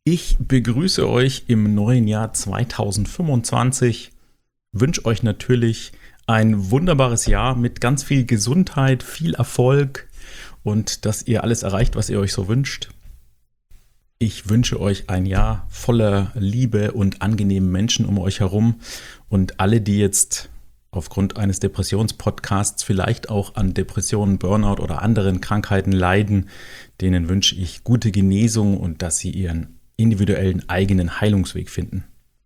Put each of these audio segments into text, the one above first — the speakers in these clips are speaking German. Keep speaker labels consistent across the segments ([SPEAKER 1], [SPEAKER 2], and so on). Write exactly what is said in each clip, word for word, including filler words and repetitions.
[SPEAKER 1] Ich begrüße euch im neuen Jahr zweitausendfünfundzwanzig, wünsche euch natürlich ein wunderbares Jahr mit ganz viel Gesundheit, viel Erfolg und dass ihr alles erreicht, was ihr euch so wünscht. Ich wünsche euch ein Jahr voller Liebe und angenehmen Menschen um euch herum und alle, die jetzt aufgrund eines Depressionspodcasts vielleicht auch an Depressionen, Burnout oder anderen Krankheiten leiden, denen wünsche ich gute Genesung und dass sie ihren individuellen eigenen Heilungsweg finden.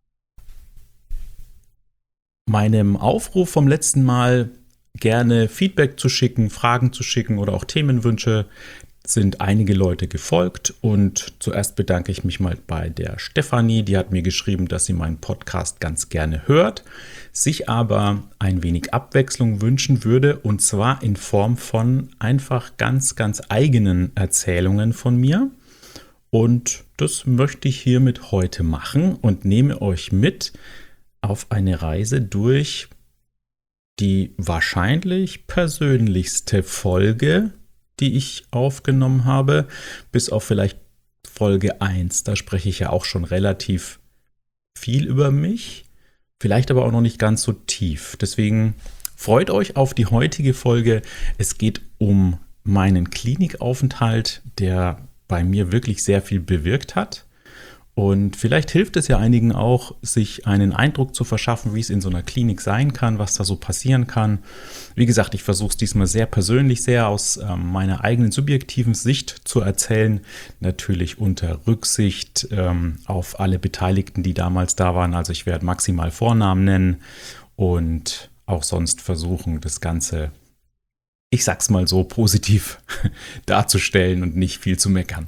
[SPEAKER 1] Meinem Aufruf vom letzten Mal, gerne Feedback zu schicken, Fragen zu schicken oder auch Themenwünsche, sind einige Leute gefolgt und zuerst bedanke ich mich mal bei der Stefanie, die hat mir geschrieben, dass sie meinen Podcast ganz gerne hört, sich aber ein wenig Abwechslung wünschen würde und zwar in Form von einfach ganz, ganz eigenen Erzählungen von mir. Und das möchte ich hiermit heute machen und nehme euch mit auf eine Reise durch die wahrscheinlich persönlichste Folge, die ich aufgenommen habe, bis auf vielleicht Folge eins. Da spreche ich ja auch schon relativ viel über mich, vielleicht aber auch noch nicht ganz so tief. Deswegen freut euch auf die heutige Folge. Es geht um meinen Klinikaufenthalt, der bei mir wirklich sehr viel bewirkt hat. Und vielleicht hilft es ja einigen auch, sich einen Eindruck zu verschaffen, wie es in so einer Klinik sein kann, was da so passieren kann. Wie gesagt, ich versuche es diesmal sehr persönlich, sehr aus ähm, meiner eigenen subjektiven Sicht zu erzählen. Natürlich unter Rücksicht ähm, auf alle Beteiligten, die damals da waren. Also ich werde maximal Vornamen nennen und auch sonst versuchen, das Ganze, ich sag's mal so, positiv darzustellen und nicht viel zu meckern.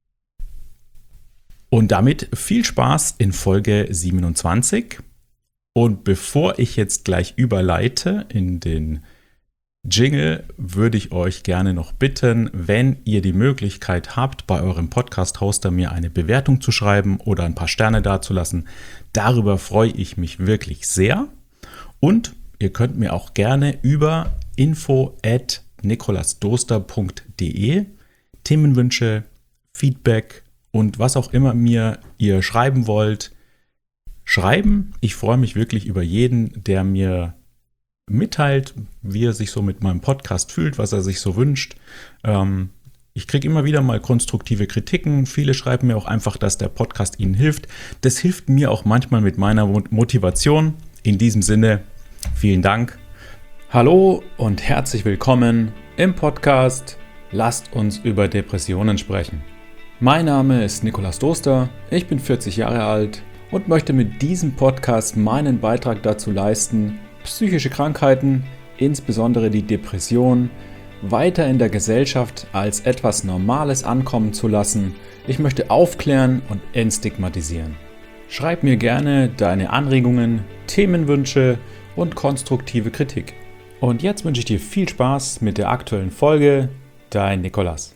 [SPEAKER 1] Und damit viel Spaß in Folge siebenundzwanzig. Und bevor ich jetzt gleich überleite in den Jingle, würde ich euch gerne noch bitten, wenn ihr die Möglichkeit habt, bei eurem Podcast-Hoster mir eine Bewertung zu schreiben oder ein paar Sterne dazulassen. Darüber freue ich mich wirklich sehr. Und ihr könnt mir auch gerne über info at nikolasdoster punkt de Themenwünsche, Feedback und was auch immer mir ihr schreiben wollt, schreiben. Ich freue mich wirklich über jeden, der mir mitteilt, wie er sich so mit meinem Podcast fühlt, was er sich so wünscht. Ähm, ich kriege immer wieder mal konstruktive Kritiken. Viele schreiben mir auch einfach, dass der Podcast ihnen hilft. Das hilft mir auch manchmal mit meiner Motivation. In diesem Sinne, vielen Dank. Hallo und herzlich willkommen im Podcast Lasst uns über Depressionen sprechen. Mein Name ist Nikolas Doster, ich bin vierzig Jahre alt und möchte mit diesem Podcast meinen Beitrag dazu leisten, psychische Krankheiten, insbesondere die Depression, weiter in der Gesellschaft als etwas Normales ankommen zu lassen. Ich möchte aufklären und entstigmatisieren. Schreib mir gerne deine Anregungen, Themenwünsche und konstruktive Kritik. Und jetzt wünsche ich dir viel Spaß mit der aktuellen Folge. Dein Nikolas.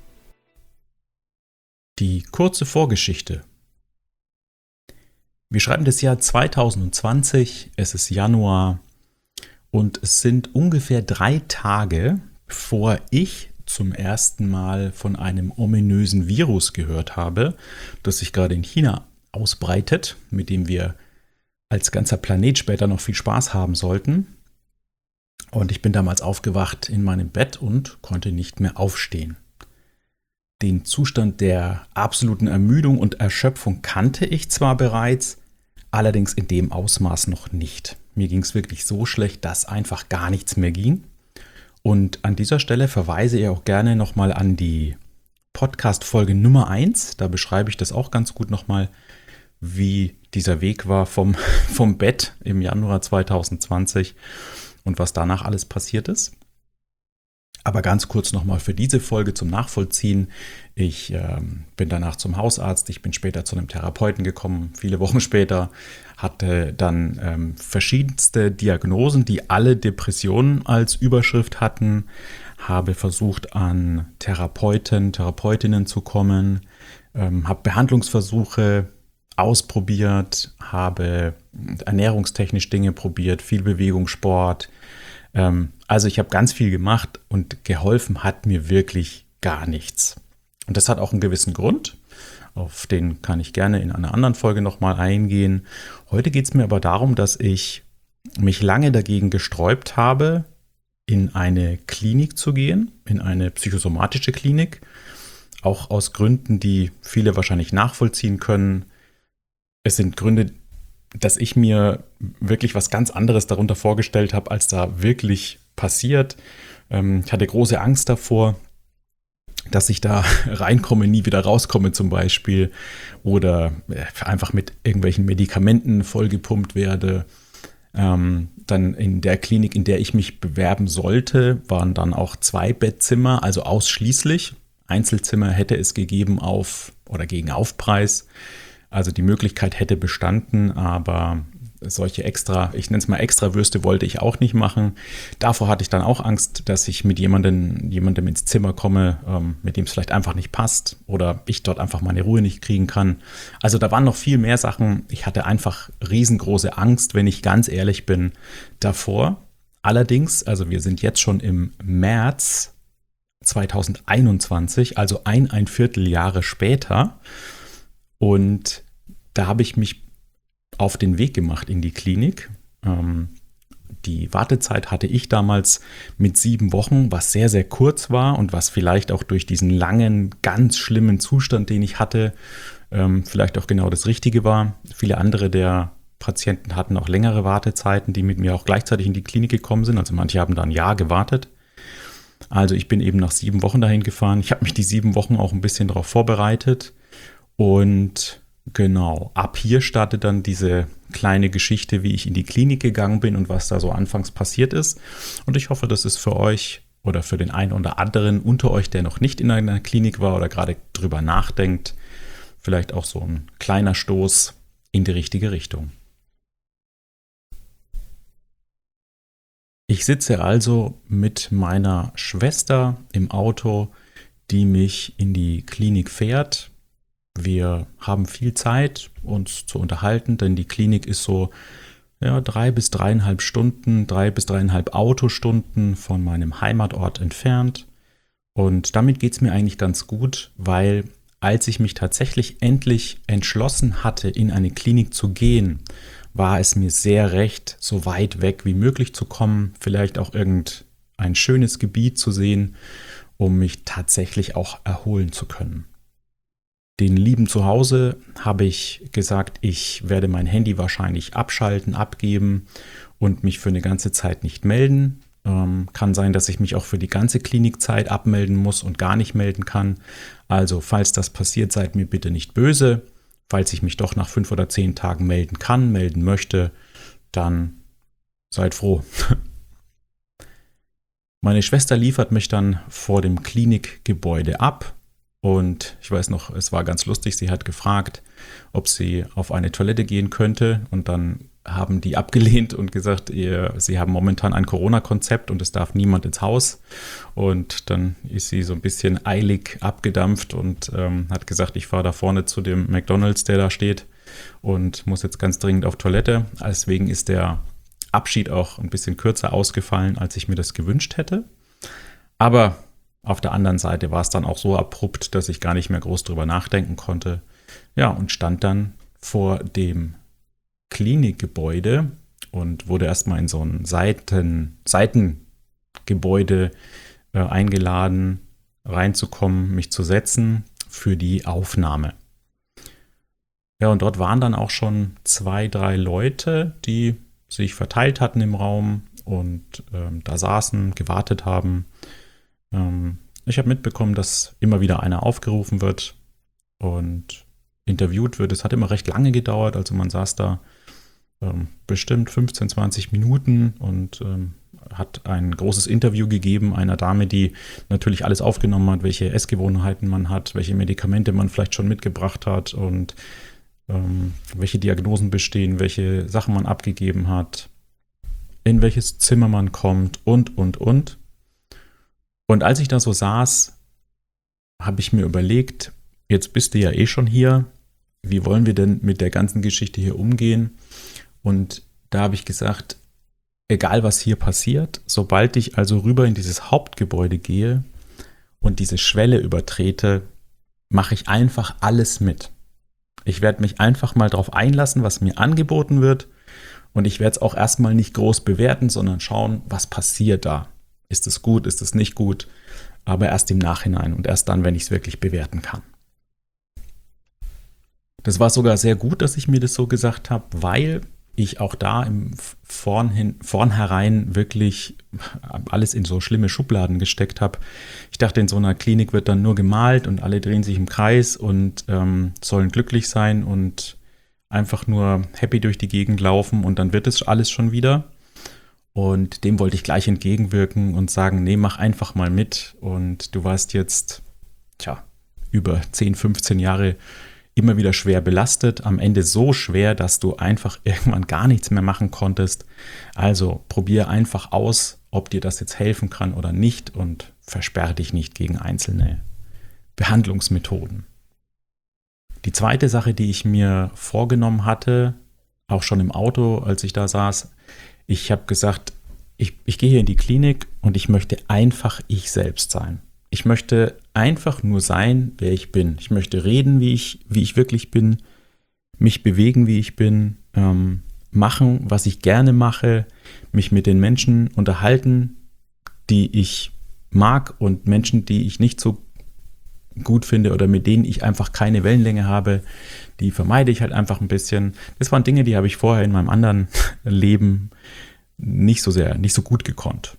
[SPEAKER 1] Die kurze Vorgeschichte. Wir schreiben das Jahr zweitausendzwanzig, es ist Januar und es sind ungefähr drei Tage, bevor ich zum ersten Mal von einem ominösen Virus gehört habe, das sich gerade in China ausbreitet, mit dem wir als ganzer Planet später noch viel Spaß haben sollten. Und ich bin damals aufgewacht in meinem Bett und konnte nicht mehr aufstehen. Den Zustand der absoluten Ermüdung und Erschöpfung kannte ich zwar bereits, allerdings in dem Ausmaß noch nicht. Mir ging es wirklich so schlecht, dass einfach gar nichts mehr ging. Und an dieser Stelle verweise ich auch gerne nochmal an die Podcast-Folge Nummer eins. Da beschreibe ich das auch ganz gut nochmal, wie dieser Weg war vom, vom Bett im Januar zweitausendzwanzig. Und was danach alles passiert ist. Aber ganz kurz nochmal für diese Folge zum Nachvollziehen. Ich ähm, bin danach zum Hausarzt, ich bin später zu einem Therapeuten gekommen, viele Wochen später, hatte dann ähm, verschiedenste Diagnosen, die alle Depressionen als Überschrift hatten, habe versucht an Therapeuten, Therapeutinnen zu kommen, ähm, habe Behandlungsversuche ausprobiert, habe ernährungstechnisch Dinge probiert, viel Bewegung, Sport. Ähm, also ich habe ganz viel gemacht und geholfen hat mir wirklich gar nichts. Und das hat auch einen gewissen Grund. Auf den kann ich gerne in einer anderen Folge nochmal eingehen. Heute geht es mir aber darum, dass ich mich lange dagegen gesträubt habe, in eine Klinik zu gehen, in eine psychosomatische Klinik. Auch aus Gründen, die viele wahrscheinlich nachvollziehen können. Es sind Gründe, dass ich mir wirklich was ganz anderes darunter vorgestellt habe, als da wirklich passiert. Ich hatte große Angst davor, dass ich da reinkomme, nie wieder rauskomme zum Beispiel, oder einfach mit irgendwelchen Medikamenten vollgepumpt werde. Ähm, dann in der Klinik, in der ich mich bewerben sollte, waren dann auch zwei Bettzimmer, also ausschließlich. Einzelzimmer hätte es gegeben auf oder gegen Aufpreis. Also die Möglichkeit hätte bestanden, aber solche extra, ich nenne es mal Extrawürste, wollte ich auch nicht machen. Davor hatte ich dann auch Angst, dass ich mit jemandem, jemandem ins Zimmer komme, ähm, mit dem es vielleicht einfach nicht passt oder ich dort einfach meine Ruhe nicht kriegen kann. Also da waren noch viel mehr Sachen. Ich hatte einfach riesengroße Angst, wenn ich ganz ehrlich bin, davor. Allerdings, also wir sind jetzt schon im März zwanzig einundzwanzig, also ein, ein Vierteljahre später, und da habe ich mich auf den Weg gemacht in die Klinik. Ähm, die Wartezeit hatte ich damals mit sieben Wochen, was sehr, sehr kurz war und was vielleicht auch durch diesen langen, ganz schlimmen Zustand, den ich hatte, ähm, vielleicht auch genau das Richtige war. Viele andere der Patienten hatten auch längere Wartezeiten, die mit mir auch gleichzeitig in die Klinik gekommen sind. Also manche haben da ein Jahr gewartet. Also ich bin eben nach sieben Wochen dahin gefahren. Ich habe mich die sieben Wochen auch ein bisschen darauf vorbereitet. Und genau, ab hier startet dann diese kleine Geschichte, wie ich in die Klinik gegangen bin und was da so anfangs passiert ist. Und ich hoffe, das ist für euch oder für den einen oder anderen unter euch, der noch nicht in einer Klinik war oder gerade drüber nachdenkt, vielleicht auch so ein kleiner Stoß in die richtige Richtung. Ich sitze also mit meiner Schwester im Auto, die mich in die Klinik fährt. Wir haben viel Zeit, uns zu unterhalten, denn die Klinik ist so ja, drei bis dreieinhalb Stunden, drei bis dreieinhalb Autostunden von meinem Heimatort entfernt. Und damit geht es mir eigentlich ganz gut, weil als ich mich tatsächlich endlich entschlossen hatte, in eine Klinik zu gehen, war es mir sehr recht, so weit weg wie möglich zu kommen, vielleicht auch irgendein schönes Gebiet zu sehen, um mich tatsächlich auch erholen zu können. Den Lieben zu Hause habe ich gesagt, ich werde mein Handy wahrscheinlich abschalten, abgeben und mich für eine ganze Zeit nicht melden. Ähm, kann sein, dass ich mich auch für die ganze Klinikzeit abmelden muss und gar nicht melden kann. Also falls das passiert, seid mir bitte nicht böse. Falls ich mich doch nach fünf oder zehn Tagen melden kann, melden möchte, dann seid froh. Meine Schwester liefert mich dann vor dem Klinikgebäude ab. Und ich weiß noch, es war ganz lustig, sie hat gefragt, ob sie auf eine Toilette gehen könnte. Und dann haben die abgelehnt und gesagt, ihr, sie haben momentan ein Corona-Konzept und es darf niemand ins Haus. Und dann ist sie so ein bisschen eilig abgedampft und ähm, hat gesagt, ich fahre da vorne zu dem McDonald's, der da steht, und muss jetzt ganz dringend auf Toilette. Deswegen ist der Abschied auch ein bisschen kürzer ausgefallen, als ich mir das gewünscht hätte. Aber auf der anderen Seite war es dann auch so abrupt, dass ich gar nicht mehr groß drüber nachdenken konnte. Ja, und stand dann vor dem Klinikgebäude und wurde erstmal in so ein Seiten, Seitengebäude äh, eingeladen, reinzukommen, mich zu setzen für die Aufnahme. Ja, und dort waren dann auch schon zwei, drei Leute, die sich verteilt hatten im Raum und ähm, da saßen, gewartet haben. Ich habe mitbekommen, dass immer wieder einer aufgerufen wird und interviewt wird. Es hat immer recht lange gedauert, also man saß da ähm, bestimmt fünfzehn, zwanzig Minuten und ähm, hat ein großes Interview gegeben einer Dame, die natürlich alles aufgenommen hat, welche Essgewohnheiten man hat, welche Medikamente man vielleicht schon mitgebracht hat und ähm, welche Diagnosen bestehen, welche Sachen man abgegeben hat, in welches Zimmer man kommt und, und, und. Und als ich da so saß, habe ich mir überlegt, jetzt bist du ja eh schon hier, wie wollen wir denn mit der ganzen Geschichte hier umgehen? Und da habe ich gesagt, egal was hier passiert, sobald ich also rüber in dieses Hauptgebäude gehe und diese Schwelle übertrete, mache ich einfach alles mit. Ich werde mich einfach mal drauf einlassen, was mir angeboten wird. Und ich werde es auch erstmal nicht groß bewerten, sondern schauen, was passiert da. Ist es gut, ist es nicht gut? Aber erst im Nachhinein und erst dann, wenn ich es wirklich bewerten kann. Das war sogar sehr gut, dass ich mir das so gesagt habe, weil ich auch da im Vornhin, vornherein wirklich alles in so schlimme Schubladen gesteckt habe. Ich dachte, in so einer Klinik wird dann nur gemalt und alle drehen sich im Kreis und ähm, sollen glücklich sein und einfach nur happy durch die Gegend laufen und dann wird es alles schon wieder. Und dem wollte ich gleich entgegenwirken und sagen, nee, mach einfach mal mit. Und du warst jetzt, tja, über zehn, fünfzehn Jahre immer wieder schwer belastet, am Ende so schwer, dass du einfach irgendwann gar nichts mehr machen konntest. Also probier einfach aus, ob dir das jetzt helfen kann oder nicht und versperr dich nicht gegen einzelne Behandlungsmethoden. Die zweite Sache, die ich mir vorgenommen hatte, auch schon im Auto, als ich da saß, ich habe gesagt, ich, ich gehe hier in die Klinik und ich möchte einfach ich selbst sein. Ich möchte einfach nur sein, wer ich bin. Ich möchte reden, wie ich, wie ich wirklich bin, mich bewegen, wie ich bin, ähm, machen, was ich gerne mache, mich mit den Menschen unterhalten, die ich mag und Menschen, die ich nicht so gut finde oder mit denen ich einfach keine Wellenlänge habe, die vermeide ich halt einfach ein bisschen. Das waren Dinge, die habe ich vorher in meinem anderen Leben nicht so sehr, nicht so gut gekonnt.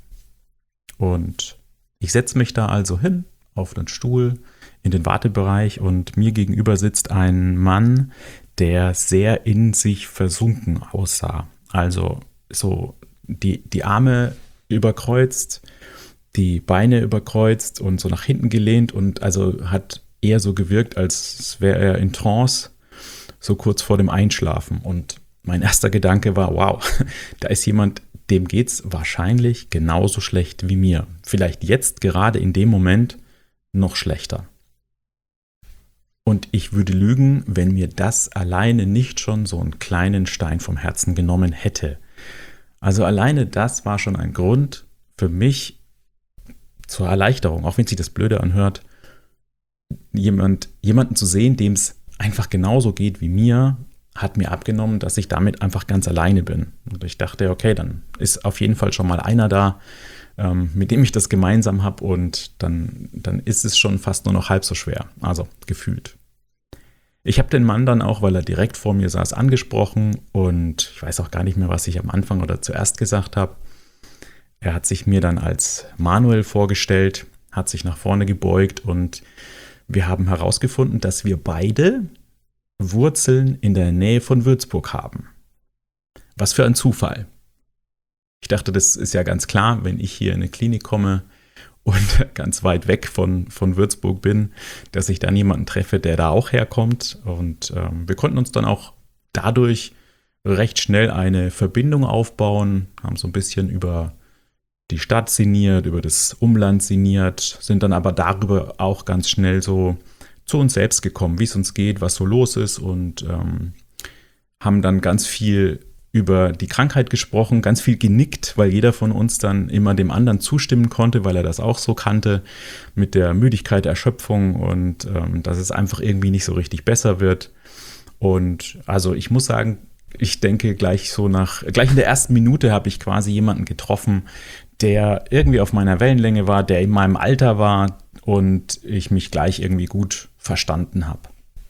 [SPEAKER 1] Und ich setze mich da also hin auf den Stuhl in den Wartebereich und mir gegenüber sitzt ein Mann, der sehr in sich versunken aussah. Also so die, die Arme überkreuzt, die Beine überkreuzt und so nach hinten gelehnt und also hat eher so gewirkt, als wäre er in Trance, so kurz vor dem Einschlafen. Und mein erster Gedanke war, wow, da ist jemand, dem geht's wahrscheinlich genauso schlecht wie mir. Vielleicht jetzt gerade in dem Moment noch schlechter. Und ich würde lügen, wenn mir das alleine nicht schon so einen kleinen Stein vom Herzen genommen hätte. Also alleine das war schon ein Grund für mich zur Erleichterung, auch wenn sich das blöde anhört, jemand, jemanden zu sehen, dem es einfach genauso geht wie mir, hat mir abgenommen, dass ich damit einfach ganz alleine bin. Und ich dachte, okay, dann ist auf jeden Fall schon mal einer da, ähm, mit dem ich das gemeinsam habe und dann, dann ist es schon fast nur noch halb so schwer, also gefühlt. Ich habe den Mann dann auch, weil er direkt vor mir saß, angesprochen und ich weiß auch gar nicht mehr, was ich am Anfang oder zuerst gesagt habe. Er hat sich mir dann als Manuel vorgestellt, hat sich nach vorne gebeugt und wir haben herausgefunden, dass wir beide Wurzeln in der Nähe von Würzburg haben. Was für ein Zufall. Ich dachte, das ist ja ganz klar, wenn ich hier in eine Klinik komme und ganz weit weg von, von Würzburg bin, dass ich dann jemanden treffe, der da auch herkommt. Und ähm, wir konnten uns dann auch dadurch recht schnell eine Verbindung aufbauen, haben so ein bisschen über die Stadt sinniert, über das Umland sinniert, sind dann aber darüber auch ganz schnell so zu uns selbst gekommen, wie es uns geht, was so los ist und ähm, haben dann ganz viel über die Krankheit gesprochen, ganz viel genickt, weil jeder von uns dann immer dem anderen zustimmen konnte, weil er das auch so kannte mit der Müdigkeit, Erschöpfung und ähm, dass es einfach irgendwie nicht so richtig besser wird. Und also ich muss sagen, ich denke gleich so nach, gleich in der ersten Minute habe ich quasi jemanden getroffen, der irgendwie auf meiner Wellenlänge war, der in meinem Alter war und ich mich gleich irgendwie gut verstanden habe.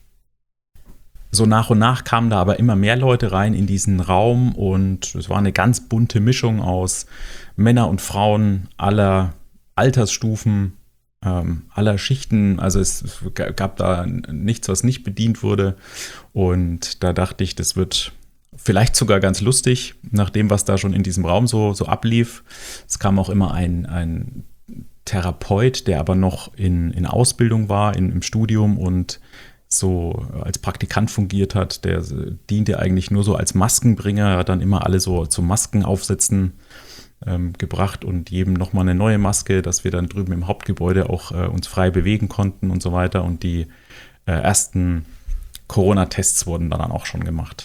[SPEAKER 1] So nach und nach kamen da aber immer mehr Leute rein in diesen Raum und es war eine ganz bunte Mischung aus Männer und Frauen aller Altersstufen, ähm, aller Schichten. Also es gab da nichts, was nicht bedient wurde und da dachte ich, das wird vielleicht sogar ganz lustig, nach dem, was da schon in diesem Raum so, so ablief. Es kam auch immer ein, ein Therapeut, der aber noch in, in Ausbildung war, in, im Studium und so als Praktikant fungiert hat. Der diente eigentlich nur so als Maskenbringer, hat dann immer alle so zum Maskenaufsetzen ähm, gebracht und jedem nochmal eine neue Maske, dass wir dann drüben im Hauptgebäude auch äh, uns frei bewegen konnten und so weiter. Und die äh, ersten Corona-Tests wurden dann auch schon gemacht.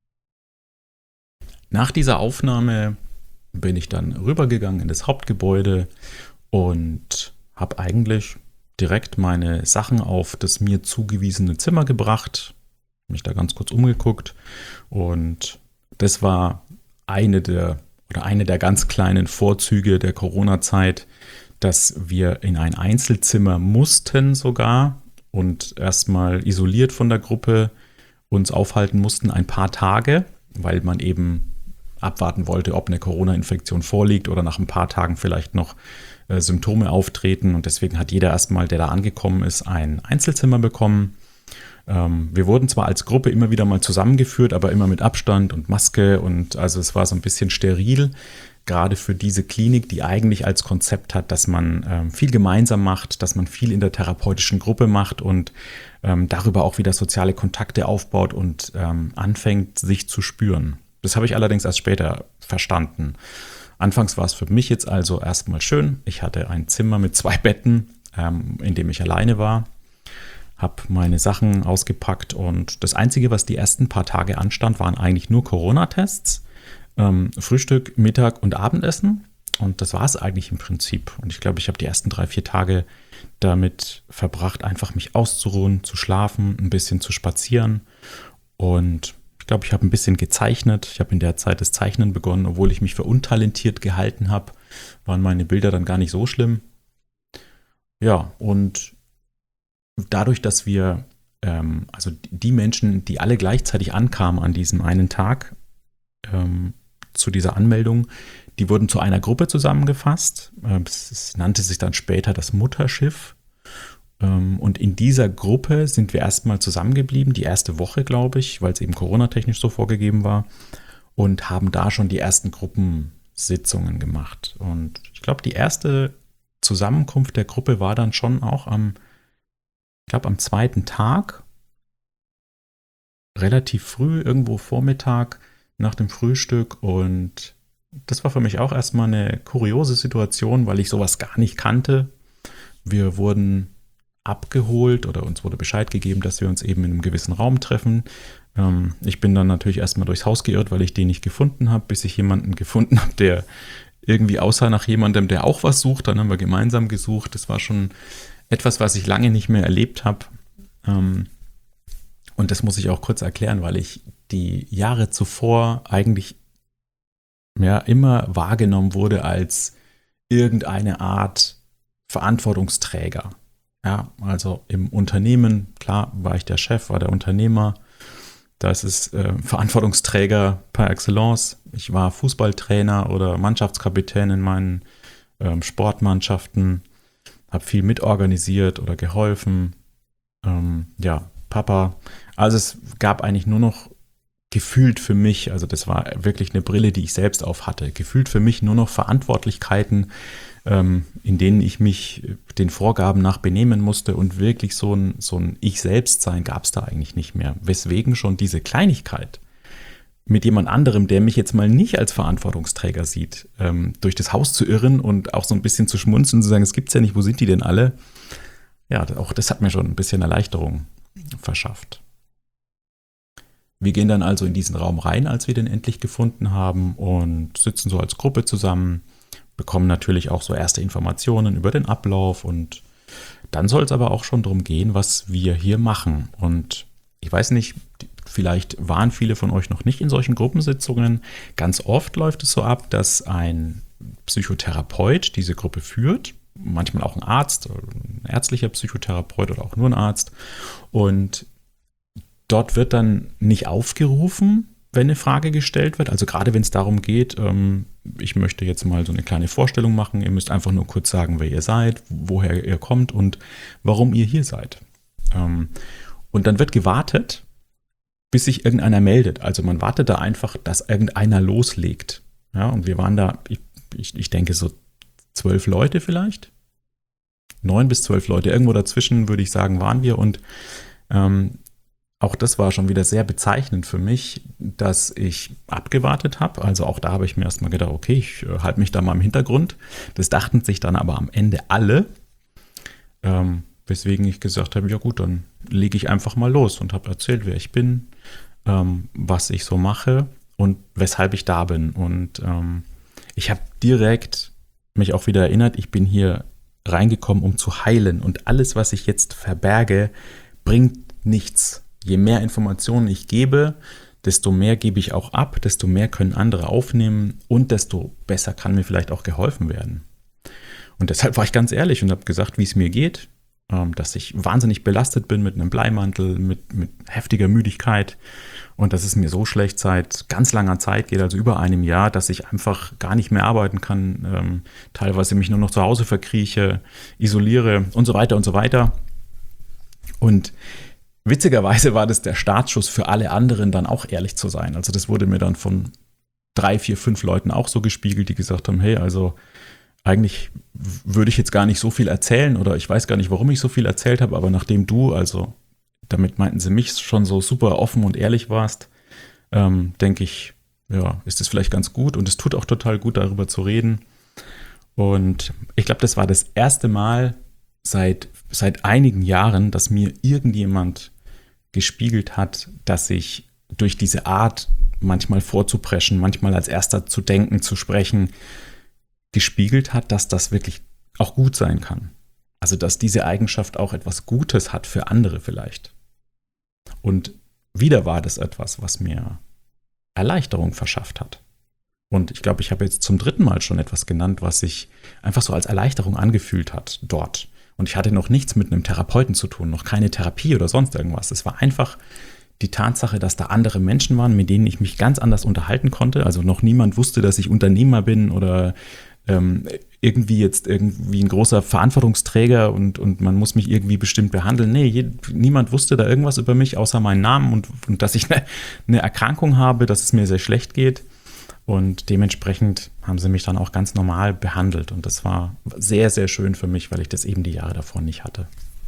[SPEAKER 1] Nach dieser Aufnahme bin ich dann rübergegangen in das Hauptgebäude und habe eigentlich direkt meine Sachen auf das mir zugewiesene Zimmer gebracht, mich da ganz kurz umgeguckt und das war eine der oder eine der ganz kleinen Vorzüge der Corona-Zeit, dass wir in ein Einzelzimmer mussten sogar und erstmal isoliert von der Gruppe uns aufhalten mussten ein paar Tage, weil man eben abwarten wollte, ob eine Corona-Infektion vorliegt oder nach ein paar Tagen vielleicht noch äh, Symptome auftreten. Und deswegen hat jeder erstmal, der da angekommen ist, ein Einzelzimmer bekommen. Ähm, wir wurden zwar als Gruppe immer wieder mal zusammengeführt, aber immer mit Abstand und Maske. Und also es war so ein bisschen steril, gerade für diese Klinik, die eigentlich als Konzept hat, dass man ähm, viel gemeinsam macht, dass man viel in der therapeutischen Gruppe macht und ähm, darüber auch wieder soziale Kontakte aufbaut und ähm, anfängt, sich zu spüren. Das habe ich allerdings erst später verstanden. Anfangs war es für mich jetzt also erstmal schön. Ich hatte ein Zimmer mit zwei Betten, ähm, in dem ich alleine war, habe meine Sachen ausgepackt und das Einzige, was die ersten paar Tage anstand, waren eigentlich nur Corona-Tests, ähm, Frühstück, Mittag und Abendessen und das war es eigentlich im Prinzip. Und ich glaube, ich habe die ersten drei, vier Tage damit verbracht, einfach mich auszuruhen, zu schlafen, ein bisschen zu spazieren und ich glaube, ich habe ein bisschen gezeichnet. Ich habe in der Zeit das Zeichnen begonnen, obwohl ich mich für untalentiert gehalten habe, waren meine Bilder dann gar nicht so schlimm. Ja, und dadurch, dass wir, ähm, also die Menschen, die alle gleichzeitig ankamen an diesem einen Tag ähm, zu dieser Anmeldung, die wurden zu einer Gruppe zusammengefasst. Es, es nannte sich dann später das Mutterschiff. Und in dieser Gruppe sind wir erstmal zusammengeblieben, die erste Woche, glaube ich, weil es eben coronatechnisch so vorgegeben war und haben da schon die ersten Gruppensitzungen gemacht. Und ich glaube, die erste Zusammenkunft der Gruppe war dann schon auch am, ich glaube, am zweiten Tag, relativ früh, irgendwo Vormittag nach dem Frühstück. Und das war für mich auch erstmal eine kuriose Situation, weil ich sowas gar nicht kannte. Wir wurden abgeholt oder uns wurde Bescheid gegeben, dass wir uns eben in einem gewissen Raum treffen. Ähm, ich bin dann natürlich erstmal durchs Haus geirrt, weil ich den nicht gefunden habe, bis ich jemanden gefunden habe, der irgendwie aussah nach jemandem, der auch was sucht. Dann haben wir gemeinsam gesucht. Das war schon etwas, was ich lange nicht mehr erlebt habe. Ähm, und das muss ich auch kurz erklären, weil ich die Jahre zuvor eigentlich ja, immer wahrgenommen wurde als irgendeine Art Verantwortungsträger. Ja, also im Unternehmen, klar, war ich der Chef, war der Unternehmer. Das ist äh, Verantwortungsträger par excellence. Ich war Fußballtrainer oder Mannschaftskapitän in meinen ähm, Sportmannschaften, habe viel mitorganisiert oder geholfen. Ähm, ja, Papa. Also es gab eigentlich nur noch gefühlt für mich, also das war wirklich eine Brille, die ich selbst auf hatte, gefühlt für mich nur noch Verantwortlichkeiten, ähm, in denen ich mich den Vorgaben nach benehmen musste und wirklich so ein, so ein Ich-Selbst-Sein gab es da eigentlich nicht mehr. Weswegen schon diese Kleinigkeit mit jemand anderem, der mich jetzt mal nicht als Verantwortungsträger sieht, ähm, durch das Haus zu irren und auch so ein bisschen zu schmunzeln und zu sagen, es gibt's ja nicht, wo sind die denn alle? Ja, auch das hat mir schon ein bisschen Erleichterung verschafft. Wir gehen dann also in diesen Raum rein, als wir den endlich gefunden haben und sitzen so als Gruppe zusammen, bekommen natürlich auch so erste Informationen über den Ablauf und dann soll es aber auch schon darum gehen, was wir hier machen. Und ich weiß nicht, vielleicht waren viele von euch noch nicht in solchen Gruppensitzungen. Ganz oft läuft es so ab, dass ein Psychotherapeut diese Gruppe führt, manchmal auch ein Arzt, ein ärztlicher Psychotherapeut oder auch nur ein Arzt und dort wird dann nicht aufgerufen, wenn eine Frage gestellt wird. Also gerade wenn es darum geht, ähm, ich möchte jetzt mal so eine kleine Vorstellung machen. Ihr müsst einfach nur kurz sagen, wer ihr seid, woher ihr kommt und warum ihr hier seid. Ähm, und dann wird gewartet, bis sich irgendeiner meldet. Also man wartet da einfach, dass irgendeiner loslegt. Ja, und wir waren da, ich, ich, ich denke so zwölf Leute vielleicht. Neun bis zwölf Leute. Irgendwo dazwischen, würde ich sagen, waren wir und ähm, auch das war schon wieder sehr bezeichnend für mich, dass ich abgewartet habe. Also auch da habe ich mir erstmal gedacht, okay, ich äh, halte mich da mal im Hintergrund. Das dachten sich dann aber am Ende alle, ähm, weswegen ich gesagt habe, ja gut, dann lege ich einfach mal los und habe erzählt, wer ich bin, ähm, was ich so mache und weshalb ich da bin. Und ähm, ich habe direkt mich auch wieder erinnert, ich bin hier reingekommen, um zu heilen. Und alles, was ich jetzt verberge, bringt nichts. Je mehr Informationen ich gebe, desto mehr gebe ich auch ab, desto mehr können andere aufnehmen und desto besser kann mir vielleicht auch geholfen werden. Und deshalb war ich ganz ehrlich und habe gesagt, wie es mir geht, dass ich wahnsinnig belastet bin mit einem Bleimantel, mit, mit heftiger Müdigkeit und dass es mir so schlecht seit ganz langer Zeit geht, also über einem Jahr, dass ich einfach gar nicht mehr arbeiten kann, ähm, teilweise mich nur noch zu Hause verkrieche, isoliere und so weiter und so weiter. Und witzigerweise war das der Startschuss für alle anderen, dann auch ehrlich zu sein. Also das wurde mir dann von drei, vier, fünf Leuten auch so gespiegelt, die gesagt haben, hey, also eigentlich würde ich jetzt gar nicht so viel erzählen oder ich weiß gar nicht, warum ich so viel erzählt habe, aber nachdem du, also damit meinten sie mich, schon so super offen und ehrlich warst, ähm, denke ich, ja, ist es vielleicht ganz gut und es tut auch total gut, darüber zu reden. Und ich glaube, das war das erste Mal seit, seit einigen Jahren, dass mir irgendjemand gespiegelt hat, dass ich durch diese Art, manchmal vorzupreschen, manchmal als Erster zu denken, zu sprechen, gespiegelt hat, dass das wirklich auch gut sein kann. Also, dass diese Eigenschaft auch etwas Gutes hat für andere vielleicht. Und wieder war das etwas, was mir Erleichterung verschafft hat. Und ich glaube, ich habe jetzt zum dritten Mal schon etwas genannt, was sich einfach so als Erleichterung angefühlt hat dort. Und ich hatte noch nichts mit einem Therapeuten zu tun, noch keine Therapie oder sonst irgendwas. Es war einfach die Tatsache, dass da andere Menschen waren, mit denen ich mich ganz anders unterhalten konnte. Also noch niemand wusste, dass ich Unternehmer bin oder ähm, irgendwie jetzt irgendwie ein großer Verantwortungsträger und, und man muss mich irgendwie bestimmt behandeln. Nee, je, niemand wusste da irgendwas über mich, außer meinen Namen und, und dass ich eine, eine Erkrankung habe, dass es mir sehr schlecht geht. Und dementsprechend haben sie mich dann auch ganz normal behandelt. Und das war sehr, sehr schön für mich, weil ich das eben die Jahre davor nicht hatte.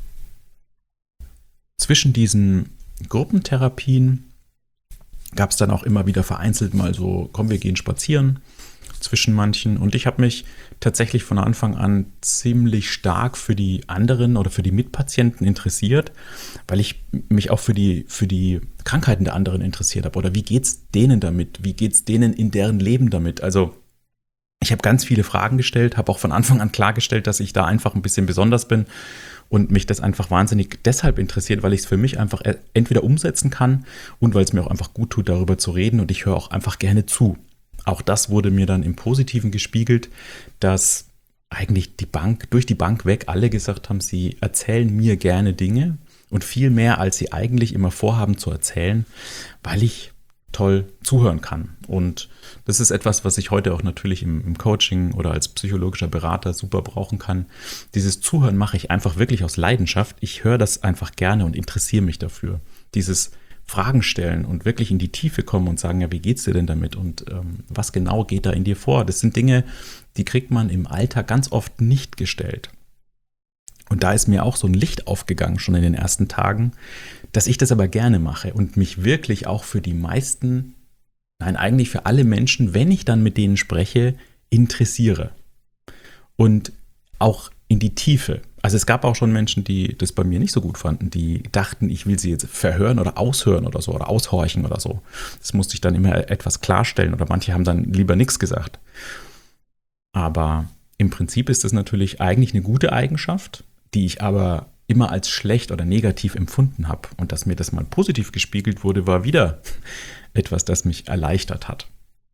[SPEAKER 1] Zwischen diesen Gruppentherapien gab es dann auch immer wieder vereinzelt mal so, komm, wir gehen spazieren zwischen manchen. Und ich habe mich tatsächlich von Anfang an ziemlich stark für die anderen oder für die Mitpatienten interessiert, weil ich mich auch für die, für die Krankheiten der anderen interessiert habe. Oder wie geht's denen damit? Wie geht's denen in deren Leben damit? Also ich habe ganz viele Fragen gestellt, habe auch von Anfang an klargestellt, dass ich da einfach ein bisschen besonders bin und mich das einfach wahnsinnig deshalb interessiert, weil ich es für mich einfach entweder umsetzen kann und weil es mir auch einfach gut tut, darüber zu reden und ich höre auch einfach gerne zu. Auch das wurde mir dann im Positiven gespiegelt, dass eigentlich die Bank, durch die Bank weg alle gesagt haben, sie erzählen mir gerne Dinge und viel mehr, als sie eigentlich immer vorhaben zu erzählen, weil ich toll zuhören kann. Und das ist etwas, was ich heute auch natürlich im, im Coaching oder als psychologischer Berater super brauchen kann. Dieses Zuhören mache ich einfach wirklich aus Leidenschaft. Ich höre das einfach gerne und interessiere mich dafür. Dieses Fragen stellen und wirklich in die Tiefe kommen und sagen, ja, wie geht's dir denn damit und ähm, was genau geht da in dir vor? Das sind Dinge, die kriegt man im Alltag ganz oft nicht gestellt. Und da ist mir auch so ein Licht aufgegangen schon in den ersten Tagen, dass ich das aber gerne mache und mich wirklich auch für die meisten, nein, eigentlich für alle Menschen, wenn ich dann mit denen spreche, interessiere. Und auch in die Tiefe. Also es gab auch schon Menschen, die das bei mir nicht so gut fanden, die dachten, ich will sie jetzt verhören oder aushören oder so oder aushorchen oder so. Das musste ich dann immer etwas klarstellen oder manche haben dann lieber nichts gesagt. Aber im Prinzip ist das natürlich eigentlich eine gute Eigenschaft, die ich aber immer als schlecht oder negativ empfunden habe. Und dass mir das mal positiv gespiegelt wurde, war wieder etwas, das mich erleichtert hat.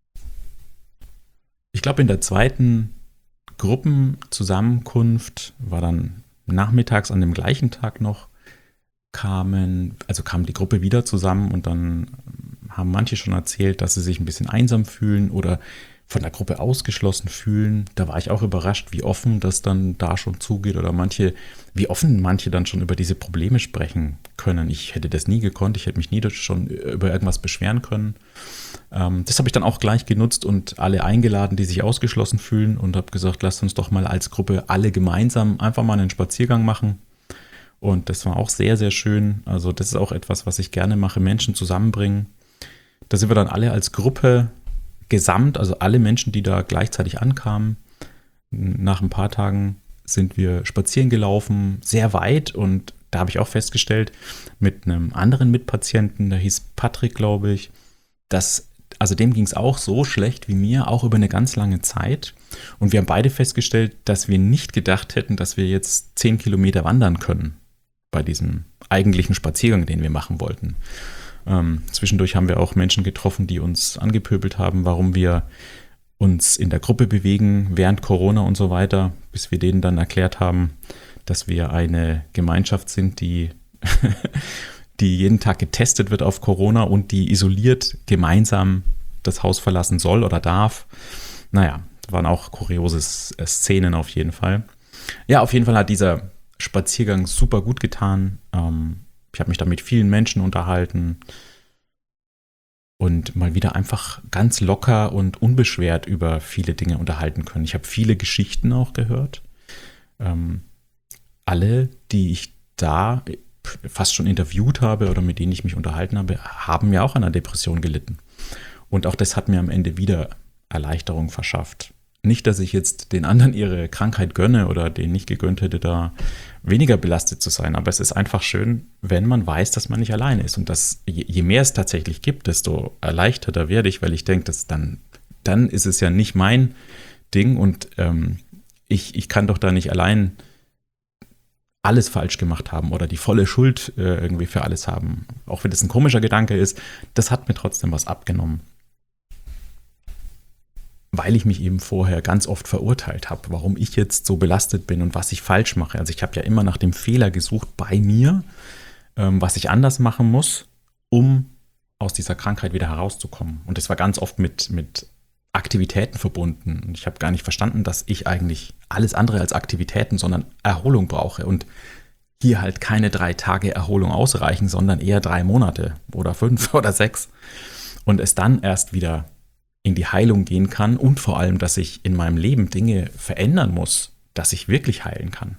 [SPEAKER 1] Ich glaube, in der zweiten Gruppenzusammenkunft war dann nachmittags an dem gleichen Tag noch, kamen, also kam die Gruppe wieder zusammen und dann haben manche schon erzählt, dass sie sich ein bisschen einsam fühlen oder von der Gruppe ausgeschlossen fühlen. Da war ich auch überrascht, wie offen das dann da schon zugeht oder manche, wie offen manche dann schon über diese Probleme sprechen können. Ich hätte das nie gekonnt, ich hätte mich nie schon über irgendwas beschweren können. Ähm, das habe ich dann auch gleich genutzt und alle eingeladen, die sich ausgeschlossen fühlen und habe gesagt, lasst uns doch mal als Gruppe alle gemeinsam einfach mal einen Spaziergang machen. Und das war auch sehr, sehr schön. Also das ist auch etwas, was ich gerne mache, Menschen zusammenbringen. Da sind wir dann alle als Gruppe gesamt, also alle Menschen, die da gleichzeitig ankamen. Nach ein paar Tagen sind wir spazieren gelaufen, sehr weit und da habe ich auch festgestellt, mit einem anderen Mitpatienten, der hieß Patrick, glaube ich, dass also dem ging es auch so schlecht wie mir, auch über eine ganz lange Zeit. Und wir haben beide festgestellt, dass wir nicht gedacht hätten, dass wir jetzt zehn Kilometer wandern können bei diesem eigentlichen Spaziergang, den wir machen wollten. Ähm, zwischendurch haben wir auch Menschen getroffen, die uns angepöbelt haben, warum wir uns in der Gruppe bewegen während Corona und so weiter, bis wir denen dann erklärt haben, dass wir eine Gemeinschaft sind, die, die jeden Tag getestet wird auf Corona und die isoliert gemeinsam das Haus verlassen soll oder darf. Naja, waren auch kuriose Szenen auf jeden Fall. Ja, auf jeden Fall hat dieser Spaziergang super gut getan. Ähm, ich habe mich da mit vielen Menschen unterhalten und mal wieder einfach ganz locker und unbeschwert über viele Dinge unterhalten können. Ich habe viele Geschichten auch gehört. Ähm, alle, die ich da fast schon interviewt habe oder mit denen ich mich unterhalten habe, haben ja auch an einer Depression gelitten. Und auch das hat mir am Ende wieder Erleichterung verschafft. Nicht, dass ich jetzt den anderen ihre Krankheit gönne oder denen nicht gegönnt hätte, da weniger belastet zu sein. Aber es ist einfach schön, wenn man weiß, dass man nicht alleine ist. Und dass je, je mehr es tatsächlich gibt, desto erleichterter werde ich, weil ich denke, dass dann, dann ist es ja nicht mein Ding und ähm, ich, ich kann doch da nicht allein alles falsch gemacht haben oder die volle Schuld äh, irgendwie für alles haben. Auch wenn das ein komischer Gedanke ist, das hat mir trotzdem was abgenommen. Weil ich mich eben vorher ganz oft verurteilt habe, warum ich jetzt so belastet bin und was ich falsch mache. Also ich habe ja immer nach dem Fehler gesucht bei mir, ähm, was ich anders machen muss, um aus dieser Krankheit wieder herauszukommen. Und das war ganz oft mit, mit Aktivitäten verbunden. Und ich habe gar nicht verstanden, dass ich eigentlich alles andere als Aktivitäten, sondern Erholung brauche. Und hier halt keine drei Tage Erholung ausreichen, sondern eher drei Monate oder fünf oder sechs. Und es dann erst wieder in die Heilung gehen kann und vor allem, dass ich in meinem Leben Dinge verändern muss, dass ich wirklich heilen kann.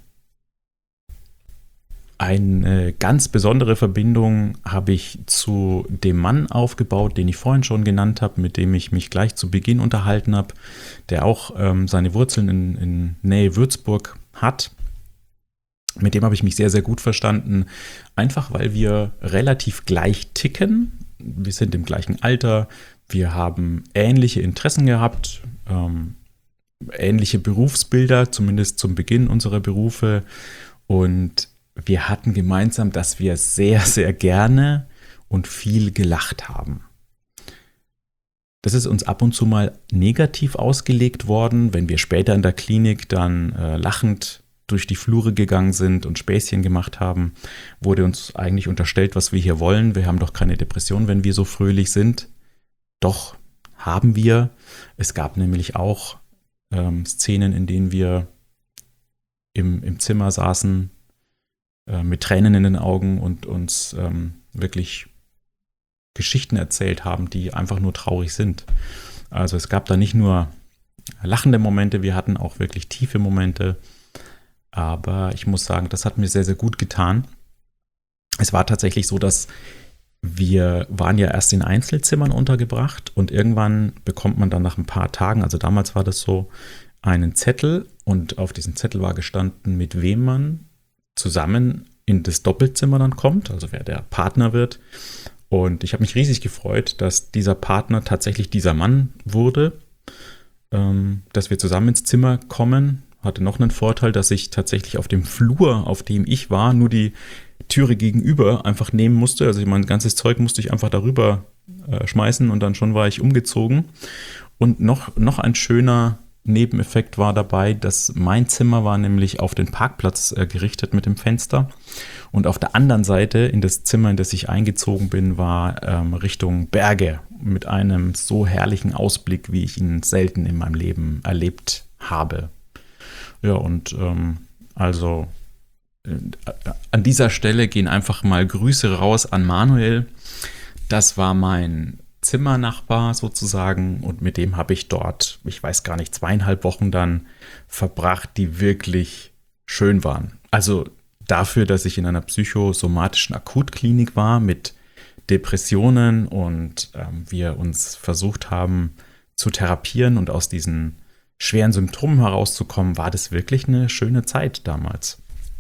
[SPEAKER 1] Eine ganz besondere Verbindung habe ich zu dem Mann aufgebaut, den ich vorhin schon genannt habe, mit dem ich mich gleich zu Beginn unterhalten habe, der auch ähm, seine Wurzeln in, in Nähe Würzburg hat. Mit dem habe ich mich sehr, sehr gut verstanden, einfach weil wir relativ gleich ticken. Wir sind im gleichen Alter. Wir haben ähnliche Interessen gehabt, ähm, ähnliche Berufsbilder, zumindest zum Beginn unserer Berufe. Und wir hatten gemeinsam, dass wir sehr, sehr gerne und viel gelacht haben. Das ist uns ab und zu mal negativ ausgelegt worden, wenn wir später in der Klinik dann äh, lachend durch die Flure gegangen sind und Späßchen gemacht haben, wurde uns eigentlich unterstellt, was wir hier wollen. Wir haben doch keine Depression, wenn wir so fröhlich sind. Doch, haben wir. Es gab nämlich auch ähm, Szenen, in denen wir im, im Zimmer saßen, äh, mit Tränen in den Augen und uns ähm, wirklich Geschichten erzählt haben, die einfach nur traurig sind. Also es gab da nicht nur lachende Momente, wir hatten auch wirklich tiefe Momente. Aber ich muss sagen, das hat mir sehr, sehr gut getan. Es war tatsächlich so, dass wir waren ja erst in Einzelzimmern untergebracht und irgendwann bekommt man dann nach ein paar Tagen, also damals war das so, einen Zettel und auf diesem Zettel war gestanden, mit wem man zusammen in das Doppelzimmer dann kommt, also wer der Partner wird. Und ich habe mich riesig gefreut, dass dieser Partner tatsächlich dieser Mann wurde, ähm, dass wir zusammen ins Zimmer kommen. Hatte noch einen Vorteil, dass ich tatsächlich auf dem Flur, auf dem ich war, nur die Türe gegenüber einfach nehmen musste. Also mein ganzes Zeug musste ich einfach darüber äh, schmeißen und dann schon war ich umgezogen. Und noch, noch ein schöner Nebeneffekt war dabei, dass mein Zimmer war nämlich auf den Parkplatz äh, gerichtet mit dem Fenster. Und auf der anderen Seite, in das Zimmer, in das ich eingezogen bin, war ähm, Richtung Berge mit einem so herrlichen Ausblick, wie ich ihn selten in meinem Leben erlebt habe. Ja, und ähm, also äh, an dieser Stelle gehen einfach mal Grüße raus an Manuel. Das war mein Zimmernachbar sozusagen und mit dem habe ich dort, ich weiß gar nicht, zweieinhalb Wochen dann verbracht, die wirklich schön waren. Also dafür, dass ich in einer psychosomatischen Akutklinik war mit Depressionen und ähm, wir uns versucht haben zu therapieren und aus diesen schweren Symptomen herauszukommen, war das wirklich eine schöne Zeit damals.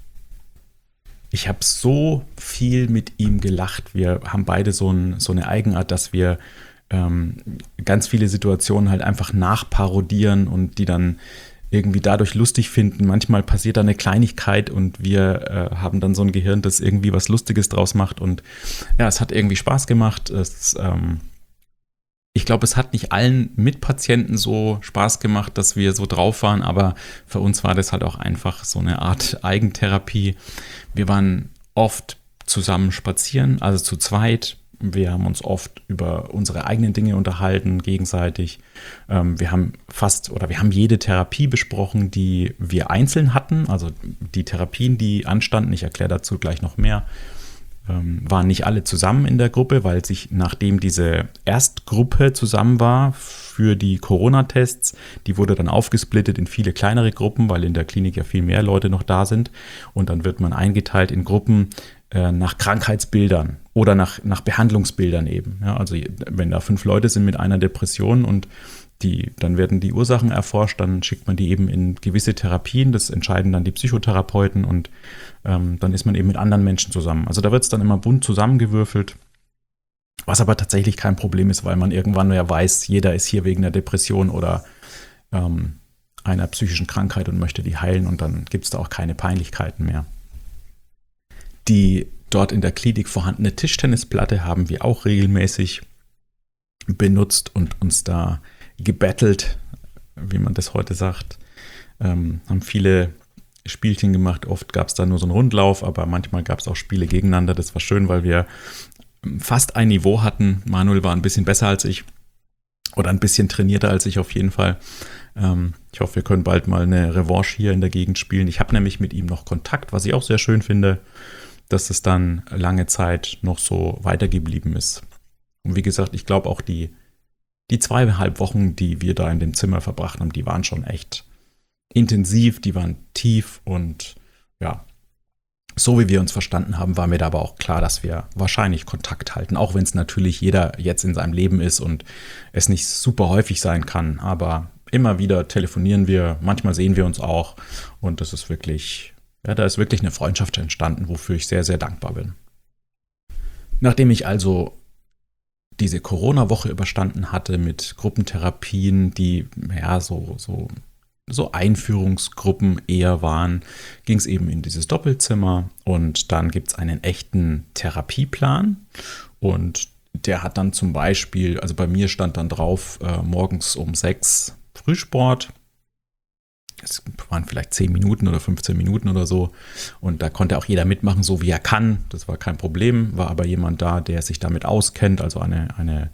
[SPEAKER 1] Ich habe so viel mit ihm gelacht. Wir haben beide so, ein, so eine Eigenart, dass wir ähm, ganz viele Situationen halt einfach nachparodieren und die dann irgendwie dadurch lustig finden. Manchmal passiert da eine Kleinigkeit und wir äh, haben dann so ein Gehirn, das irgendwie was Lustiges draus macht. Und ja, es hat irgendwie Spaß gemacht. Es, ähm, ich glaube, es hat nicht allen Mitpatienten so Spaß gemacht, dass wir so drauf waren, aber für uns war das halt auch einfach so eine Art Eigentherapie. Wir waren oft zusammen spazieren, also zu zweit. Wir haben uns oft über unsere eigenen Dinge unterhalten, gegenseitig. Ähm, wir haben fast oder wir haben jede Therapie besprochen, die wir einzeln hatten. Also die Therapien, die anstanden, ich erkläre dazu gleich noch mehr, ähm, waren nicht alle zusammen in der Gruppe, weil sich, nachdem diese Erstgruppe zusammen war für die Corona-Tests, die wurde dann aufgesplittet in viele kleinere Gruppen, weil in der Klinik ja viel mehr Leute noch da sind. Und dann wird man eingeteilt in Gruppen nach Krankheitsbildern oder nach, nach Behandlungsbildern eben. Ja, also wenn da fünf Leute sind mit einer Depression und die, dann werden die Ursachen erforscht, dann schickt man die eben in gewisse Therapien, das entscheiden dann die Psychotherapeuten und ähm, dann ist man eben mit anderen Menschen zusammen. Also da wird es dann immer bunt zusammengewürfelt, was aber tatsächlich kein Problem ist, weil man irgendwann ja weiß, jeder ist hier wegen einer Depression oder ähm, einer psychischen Krankheit und möchte die heilen und dann gibt es da auch keine Peinlichkeiten mehr. Die dort in der Klinik vorhandene Tischtennisplatte haben wir auch regelmäßig benutzt und uns da gebettelt, wie man das heute sagt. Ähm, haben viele Spielchen gemacht. Oft gab es da nur so einen Rundlauf, aber manchmal gab es auch Spiele gegeneinander. Das war schön, weil wir fast ein Niveau hatten. Manuel war ein bisschen besser als ich oder ein bisschen trainierter als ich auf jeden Fall. Ähm, ich hoffe, wir können bald mal eine Revanche hier in der Gegend spielen. Ich habe nämlich mit ihm noch Kontakt, was ich auch sehr schön finde, dass es dann lange Zeit noch so weitergeblieben ist. Und wie gesagt, ich glaube auch die, die zweieinhalb Wochen, die wir da in dem Zimmer verbracht haben, die waren schon echt intensiv, die waren tief und ja, so wie wir uns verstanden haben, war mir da aber auch klar, dass wir wahrscheinlich Kontakt halten, auch wenn es natürlich jeder jetzt in seinem Leben ist und es nicht super häufig sein kann, aber immer wieder telefonieren wir, manchmal sehen wir uns auch und das ist wirklich... Ja, da ist wirklich eine Freundschaft entstanden, wofür ich sehr, sehr dankbar bin. Nachdem ich also diese Corona-Woche überstanden hatte mit Gruppentherapien, die ja so, so, so Einführungsgruppen eher waren, ging es eben in dieses Doppelzimmer und dann gibt es einen echten Therapieplan und der hat dann zum Beispiel, also bei mir stand dann drauf, äh, morgens um sechs Frühsport. Es waren vielleicht zehn Minuten oder fünfzehn Minuten oder so. Und da konnte auch jeder mitmachen, so wie er kann. Das war kein Problem. War aber jemand da, der sich damit auskennt, also eine, eine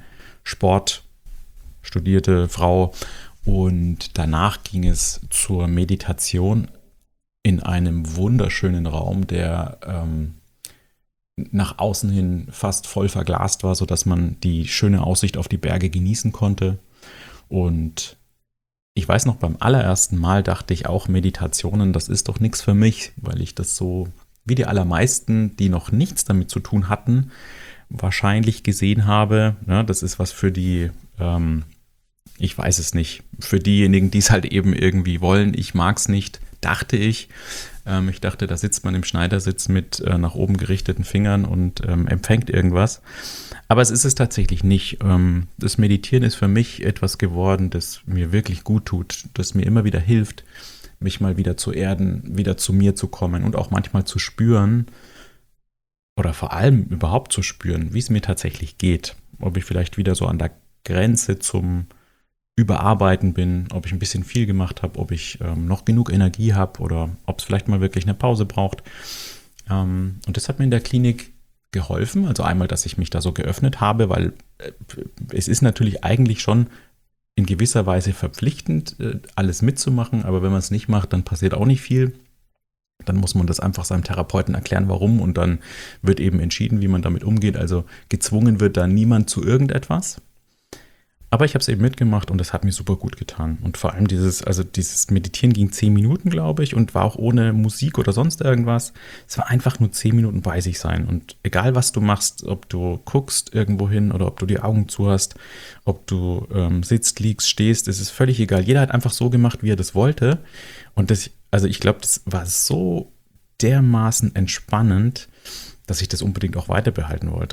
[SPEAKER 1] sportstudierte Frau. Und danach ging es zur Meditation in einem wunderschönen Raum, der ähm, nach außen hin fast voll verglast war, sodass man die schöne Aussicht auf die Berge genießen konnte. Und ich weiß noch, beim allerersten Mal dachte ich auch, Meditationen, das ist doch nichts für mich, weil ich das so, wie die allermeisten, die noch nichts damit zu tun hatten, wahrscheinlich gesehen habe. Ja, das ist was für die, ähm, ich weiß es nicht, für diejenigen, die es halt eben irgendwie wollen. Ich mag es nicht, dachte ich. Ähm, ich dachte, da sitzt man im Schneidersitz mit äh, nach oben gerichteten Fingern und ähm, empfängt irgendwas. Aber es ist es tatsächlich nicht. Das Meditieren ist für mich etwas geworden, das mir wirklich gut tut, das mir immer wieder hilft, mich mal wieder zu erden, wieder zu mir zu kommen und auch manchmal zu spüren oder vor allem überhaupt zu spüren, wie es mir tatsächlich geht. Ob ich vielleicht wieder so an der Grenze zum Überarbeiten bin, ob ich ein bisschen viel gemacht habe, ob ich ähm, noch genug Energie habe oder ob es vielleicht mal wirklich eine Pause braucht. Ähm, und das hat mir in der Klinik geholfen. Also einmal, dass ich mich da so geöffnet habe, weil äh, es ist natürlich eigentlich schon in gewisser Weise verpflichtend, äh, alles mitzumachen, aber wenn man es nicht macht, dann passiert auch nicht viel. Dann muss man das einfach seinem Therapeuten erklären, warum und dann wird eben entschieden, wie man damit umgeht. Also gezwungen wird da niemand zu irgendetwas. Aber ich habe es eben mitgemacht und das hat mir super gut getan. Und vor allem dieses, also dieses Meditieren ging zehn Minuten, glaube ich, und war auch ohne Musik oder sonst irgendwas. Es war einfach nur zehn Minuten bei sich sein. Und egal, was du machst, ob du guckst irgendwo hin oder ob du die Augen zu hast, ob du ähm, sitzt, liegst, stehst, es ist völlig egal. Jeder hat einfach so gemacht, wie er das wollte. Und das, also ich glaube, das war so dermaßen entspannend, dass ich das unbedingt auch weiter behalten wollte.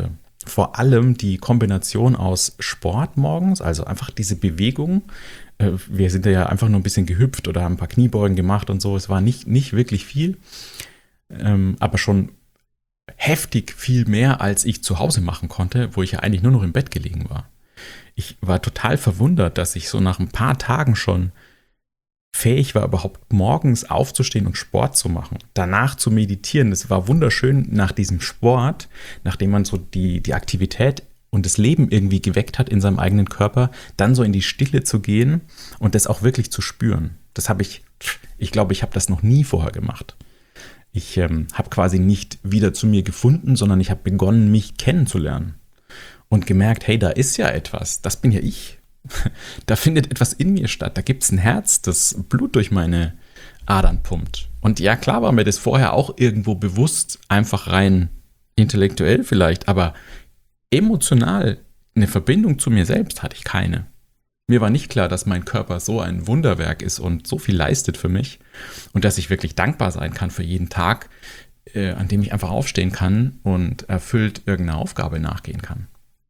[SPEAKER 1] vor allem die Kombination aus Sport morgens, also einfach diese Bewegung. Äh, wir sind ja einfach nur ein bisschen gehüpft oder haben ein paar Kniebeugen gemacht und so. Es war nicht, nicht wirklich viel, ähm, aber schon heftig viel mehr, als ich zu Hause machen konnte, wo ich ja eigentlich nur noch im Bett gelegen war. Ich war total verwundert, dass ich so nach ein paar Tagen schon fähig war, überhaupt morgens aufzustehen und Sport zu machen, danach zu meditieren. Es war wunderschön nach diesem Sport, nachdem man so die, die Aktivität und das Leben irgendwie geweckt hat in seinem eigenen Körper, dann so in die Stille zu gehen und das auch wirklich zu spüren. Das habe ich, ich glaube, ich habe das noch nie vorher gemacht. Ich ähm, habe quasi nicht wieder zu mir gefunden, sondern ich habe begonnen, mich kennenzulernen und gemerkt, hey, da ist ja etwas, das bin ja ich. Da findet etwas in mir statt, da gibt es ein Herz, das Blut durch meine Adern pumpt. Und ja, klar war mir das vorher auch irgendwo bewusst, einfach rein intellektuell vielleicht, aber emotional eine Verbindung zu mir selbst hatte ich keine. Mir war nicht klar, dass mein Körper so ein Wunderwerk ist und so viel leistet für mich und dass ich wirklich dankbar sein kann für jeden Tag, äh, an dem ich einfach aufstehen kann und erfüllt irgendeiner Aufgabe nachgehen kann.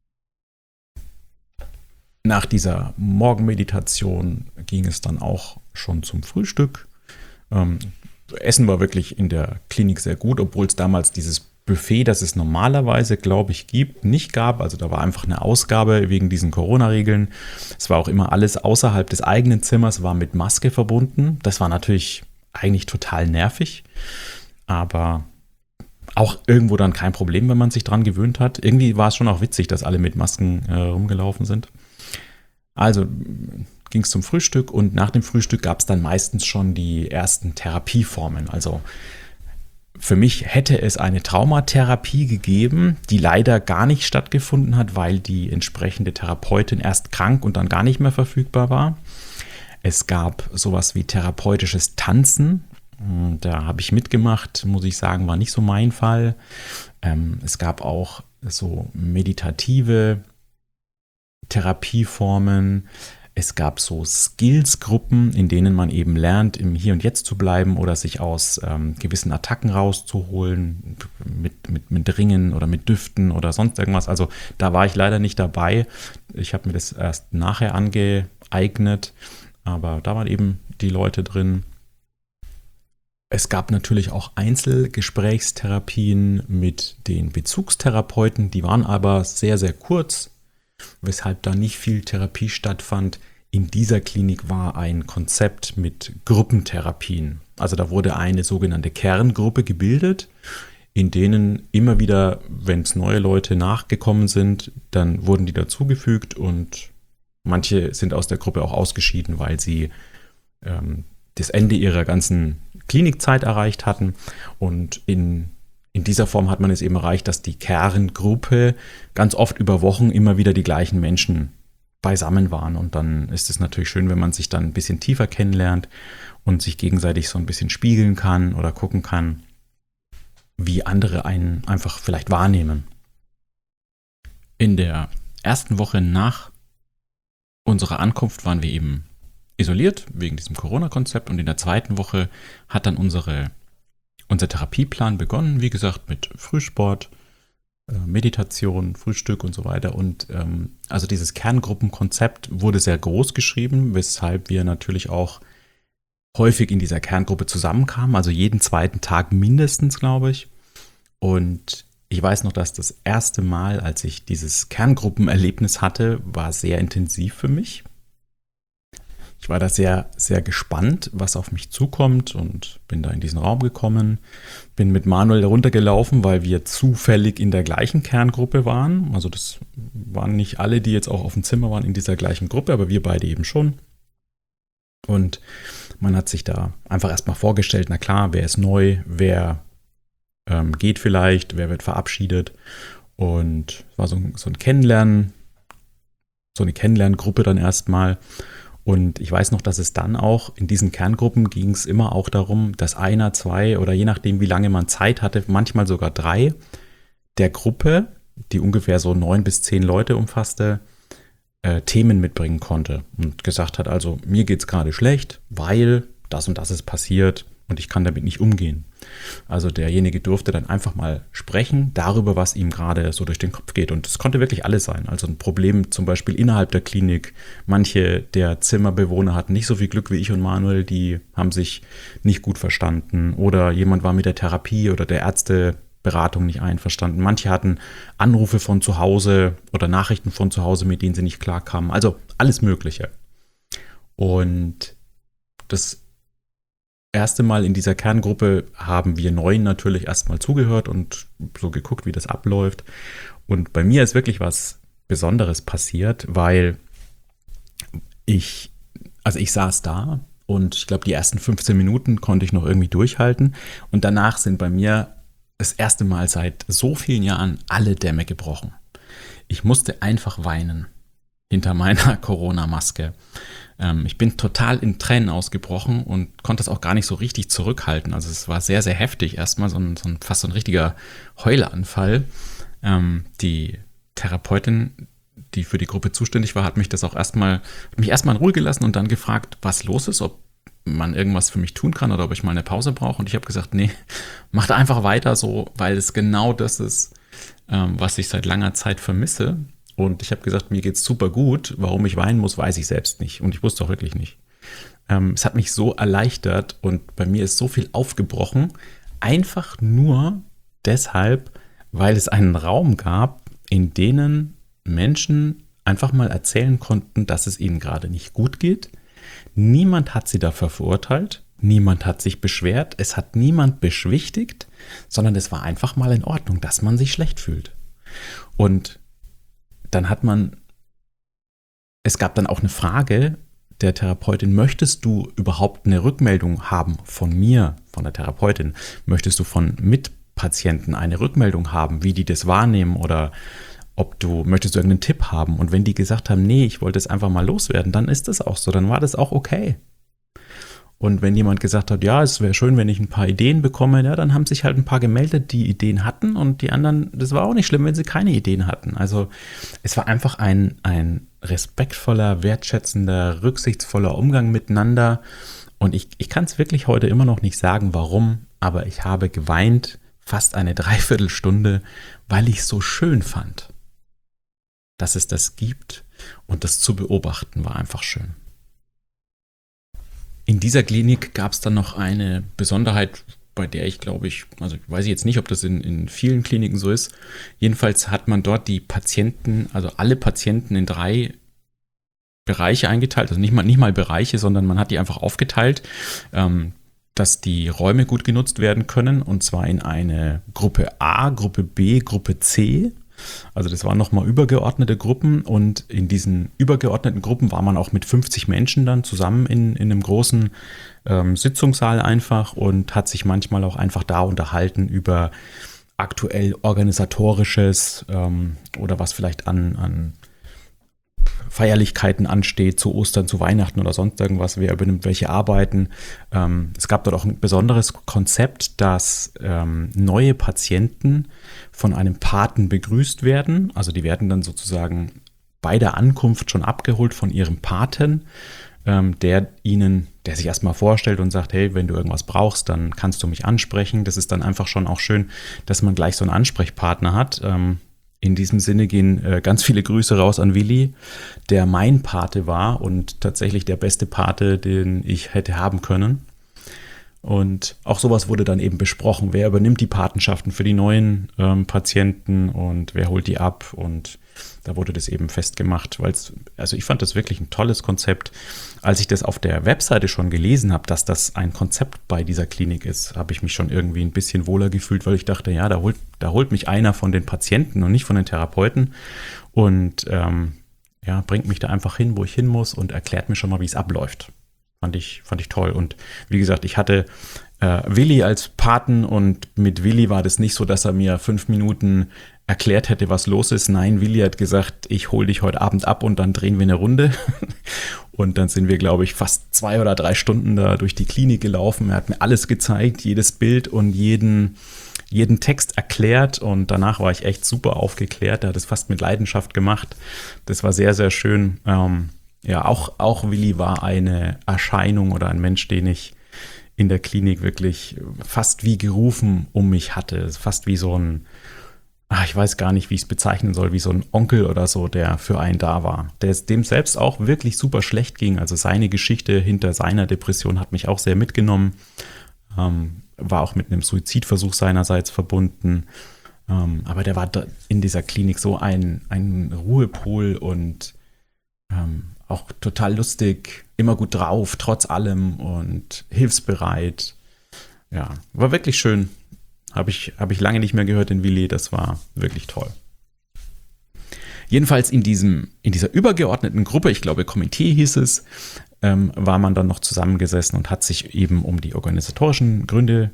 [SPEAKER 1] Nach dieser Morgenmeditation ging es dann auch schon zum Frühstück. Ähm, Essen war wirklich in der Klinik sehr gut, obwohl es damals dieses Buffet, das es normalerweise, glaube ich, gibt, nicht gab. Also da war einfach eine Ausgabe wegen diesen Corona-Regeln. Es war auch immer alles außerhalb des eigenen Zimmers, war mit Maske verbunden. Das war natürlich eigentlich total nervig, aber auch irgendwo dann kein Problem, wenn man sich dran gewöhnt hat. Irgendwie war es schon auch witzig, dass alle mit Masken äh, rumgelaufen sind. Also ging es zum Frühstück und nach dem Frühstück gab es dann meistens schon die ersten Therapieformen. Also für mich hätte es eine Traumatherapie gegeben, die leider gar nicht stattgefunden hat, weil die entsprechende Therapeutin erst krank und dann gar nicht mehr verfügbar war. Es gab sowas wie therapeutisches Tanzen. Da habe ich mitgemacht, muss ich sagen, war nicht so mein Fall. Es gab auch so meditative Therapieformen. Es gab so Skills-Gruppen, in denen man eben lernt, im Hier und Jetzt zu bleiben oder sich aus ähm, gewissen Attacken rauszuholen, mit, mit, mit Ringen oder mit Düften oder sonst irgendwas. Also da war ich leider nicht dabei. Ich habe mir das erst nachher angeeignet, aber da waren eben die Leute drin. Es gab natürlich auch Einzelgesprächstherapien mit den Bezugstherapeuten, die waren aber sehr, sehr kurz, weshalb da nicht viel Therapie stattfand. In dieser Klinik war ein Konzept mit Gruppentherapien. Also da wurde eine sogenannte Kerngruppe gebildet, in denen immer wieder, wenn es neue Leute nachgekommen sind, dann wurden die dazugefügt und manche sind aus der Gruppe auch ausgeschieden, weil sie ähm, das Ende ihrer ganzen Klinikzeit erreicht hatten. Und in In dieser Form hat man es eben erreicht, dass die Kerngruppe ganz oft über Wochen immer wieder die gleichen Menschen beisammen waren. Und dann ist es natürlich schön, wenn man sich dann ein bisschen tiefer kennenlernt und sich gegenseitig so ein bisschen spiegeln kann oder gucken kann, wie andere einen einfach vielleicht wahrnehmen. In der ersten Woche nach unserer Ankunft waren wir eben isoliert wegen diesem Corona-Konzept und in der zweiten Woche hat dann unsere Unser Therapieplan begonnen, wie gesagt, mit Frühsport, Meditation, Frühstück und so weiter. Und ähm, also dieses Kerngruppenkonzept wurde sehr groß geschrieben, weshalb wir natürlich auch häufig in dieser Kerngruppe zusammenkamen, also jeden zweiten Tag mindestens, glaube ich. Und ich weiß noch, dass das erste Mal, als ich dieses Kerngruppenerlebnis hatte, war sehr intensiv für mich. Ich war da sehr, sehr gespannt, was auf mich zukommt und bin da in diesen Raum gekommen, bin mit Manuel runtergelaufen, weil wir zufällig in der gleichen Kerngruppe waren. Also das waren nicht alle, die jetzt auch auf dem Zimmer waren in dieser gleichen Gruppe, aber wir beide eben schon. Und man hat sich da einfach erstmal vorgestellt, na klar, wer ist neu, wer ähm, geht vielleicht, wer wird verabschiedet. Und es war so, so ein Kennenlernen, so eine Kennenlerngruppe dann erstmal. Und ich weiß noch, dass es dann auch in diesen Kerngruppen ging es immer auch darum, dass einer, zwei oder je nachdem, wie lange man Zeit hatte, manchmal sogar drei der Gruppe, die ungefähr so neun bis zehn Leute umfasste, äh, Themen mitbringen konnte und gesagt hat, also mir geht es gerade schlecht, weil das und das ist passiert, und ich kann damit nicht umgehen. Also derjenige durfte dann einfach mal sprechen darüber, was ihm gerade so durch den Kopf geht. Und es konnte wirklich alles sein. Also ein Problem zum Beispiel innerhalb der Klinik. Manche der Zimmerbewohner hatten nicht so viel Glück wie ich und Manuel, die haben sich nicht gut verstanden. Oder jemand war mit der Therapie oder der Ärzteberatung nicht einverstanden. Manche hatten Anrufe von zu Hause oder Nachrichten von zu Hause, mit denen sie nicht klarkamen. Also alles Mögliche. Und das erste Mal in dieser Kerngruppe haben wir Neuen natürlich erstmal zugehört und so geguckt, wie das abläuft. Und bei mir ist wirklich was Besonderes passiert, weil ich, also ich saß da und ich glaube, die ersten fünfzehn Minuten konnte ich noch irgendwie durchhalten. Und danach sind bei mir das erste Mal seit so vielen Jahren alle Dämme gebrochen. Ich musste einfach weinen hinter meiner Corona-Maske. Ich bin total in Tränen ausgebrochen und konnte es auch gar nicht so richtig zurückhalten. Also es war sehr, sehr heftig. Erstmal so ein, so ein fast so ein richtiger Heulanfall. Ähm, die Therapeutin, die für die Gruppe zuständig war, hat mich das auch erstmal, hat mich erstmal in Ruhe gelassen und dann gefragt, was los ist, ob man irgendwas für mich tun kann oder ob ich mal eine Pause brauche. Und ich habe gesagt, nee, macht einfach weiter so, weil es genau das ist, ähm, was ich seit langer Zeit vermisse. Und ich habe gesagt, mir geht's super gut. Warum ich weinen muss, weiß ich selbst nicht. Und ich wusste auch wirklich nicht. Ähm, es hat mich so erleichtert und bei mir ist so viel aufgebrochen. Einfach nur deshalb, weil es einen Raum gab, in denen Menschen einfach mal erzählen konnten, dass es ihnen gerade nicht gut geht. Niemand hat sie dafür verurteilt. Niemand hat sich beschwert. Es hat niemand beschwichtigt, sondern es war einfach mal in Ordnung, dass man sich schlecht fühlt. Und dann hat man, es gab dann auch eine Frage der Therapeutin, möchtest du überhaupt eine Rückmeldung haben von mir, von der Therapeutin? Möchtest du von Mitpatienten eine Rückmeldung haben, wie die das wahrnehmen oder ob du, möchtest du irgendeinen Tipp haben? Und wenn die gesagt haben, nee, ich wollte es einfach mal loswerden, dann ist das auch so, dann war das auch okay. Und wenn jemand gesagt hat, ja, es wäre schön, wenn ich ein paar Ideen bekomme, ja, dann haben sich halt ein paar gemeldet, die Ideen hatten und die anderen, das war auch nicht schlimm, wenn sie keine Ideen hatten. Also es war einfach ein, ein respektvoller, wertschätzender, rücksichtsvoller Umgang miteinander und ich, ich kann es wirklich heute immer noch nicht sagen, warum, aber ich habe geweint, fast eine Dreiviertelstunde, weil ich es so schön fand, dass es das gibt und das zu beobachten war einfach schön. In dieser Klinik gab es dann noch eine Besonderheit, bei der ich glaube ich, also weiß ich jetzt nicht, ob das in, in vielen Kliniken so ist. Jedenfalls hat man dort die Patienten, also alle Patienten in drei Bereiche eingeteilt, also nicht mal, nicht mal Bereiche, sondern man hat die einfach aufgeteilt, ähm, dass die Räume gut genutzt werden können und zwar in eine Gruppe A, Gruppe B, Gruppe C. Also das waren nochmal übergeordnete Gruppen und in diesen übergeordneten Gruppen war man auch mit fünfzig Menschen dann zusammen in, in einem großen ähm, Sitzungssaal einfach und hat sich manchmal auch einfach da unterhalten über aktuell organisatorisches ähm, oder was vielleicht an, an Feierlichkeiten ansteht, zu Ostern, zu Weihnachten oder sonst irgendwas, wer übernimmt welche Arbeiten. Ähm, es gab dort auch ein besonderes Konzept, dass ähm, neue Patienten von einem Paten begrüßt werden. Also die werden dann sozusagen bei der Ankunft schon abgeholt von ihrem Paten, ähm, der ihnen, der sich erstmal vorstellt und sagt, hey, wenn du irgendwas brauchst, dann kannst du mich ansprechen. Das ist dann einfach schon auch schön, dass man gleich so einen Ansprechpartner hat. Ähm, In diesem Sinne gehen äh, ganz viele Grüße raus an Willi, der mein Pate war und tatsächlich der beste Pate, den ich hätte haben können. Und auch sowas wurde dann eben besprochen. Wer übernimmt die Patenschaften für die neuen ähm, Patienten und wer holt die ab? Und da wurde das eben festgemacht, weil es, also ich fand das wirklich ein tolles Konzept. Als ich das auf der Webseite schon gelesen habe, dass das ein Konzept bei dieser Klinik ist, habe ich mich schon irgendwie ein bisschen wohler gefühlt, weil ich dachte, ja, da holt, da holt mich einer von den Patienten und nicht von den Therapeuten und ähm, ja, bringt mich da einfach hin, wo ich hin muss und erklärt mir schon mal, wie es abläuft. Fand ich, fand ich toll. Und wie gesagt, ich hatte äh, Willi als Paten und mit Willi war das nicht so, dass er mir fünf Minuten erklärt hätte, was los ist. Nein, Willi hat gesagt, ich hole dich heute Abend ab und dann drehen wir eine Runde. Und dann sind wir, glaube ich, fast zwei oder drei Stunden da durch die Klinik gelaufen. Er hat mir alles gezeigt, jedes Bild und jeden, jeden Text erklärt. Und danach war ich echt super aufgeklärt. Er hat es fast mit Leidenschaft gemacht. Das war sehr, sehr schön. Ähm, ja, auch, auch Willi war eine Erscheinung oder ein Mensch, den ich in der Klinik wirklich fast wie gerufen um mich hatte. Fast wie so ein, ach, ich weiß gar nicht, wie ich es bezeichnen soll, wie so ein Onkel oder so, der für einen da war. Der es dem selbst auch wirklich super schlecht ging. Also seine Geschichte hinter seiner Depression hat mich auch sehr mitgenommen. Ähm, war auch mit einem Suizidversuch seinerseits verbunden. Ähm, aber der war da in dieser Klinik so ein, ein Ruhepol und ähm, auch total lustig, immer gut drauf, trotz allem und hilfsbereit. Ja, war wirklich schön. Habe ich, hab ich lange nicht mehr gehört in Willi, das war wirklich toll. Jedenfalls in, diesem, in dieser übergeordneten Gruppe, ich glaube Komitee hieß es, ähm, war man dann noch zusammengesessen und hat sich eben um die organisatorischen Gründe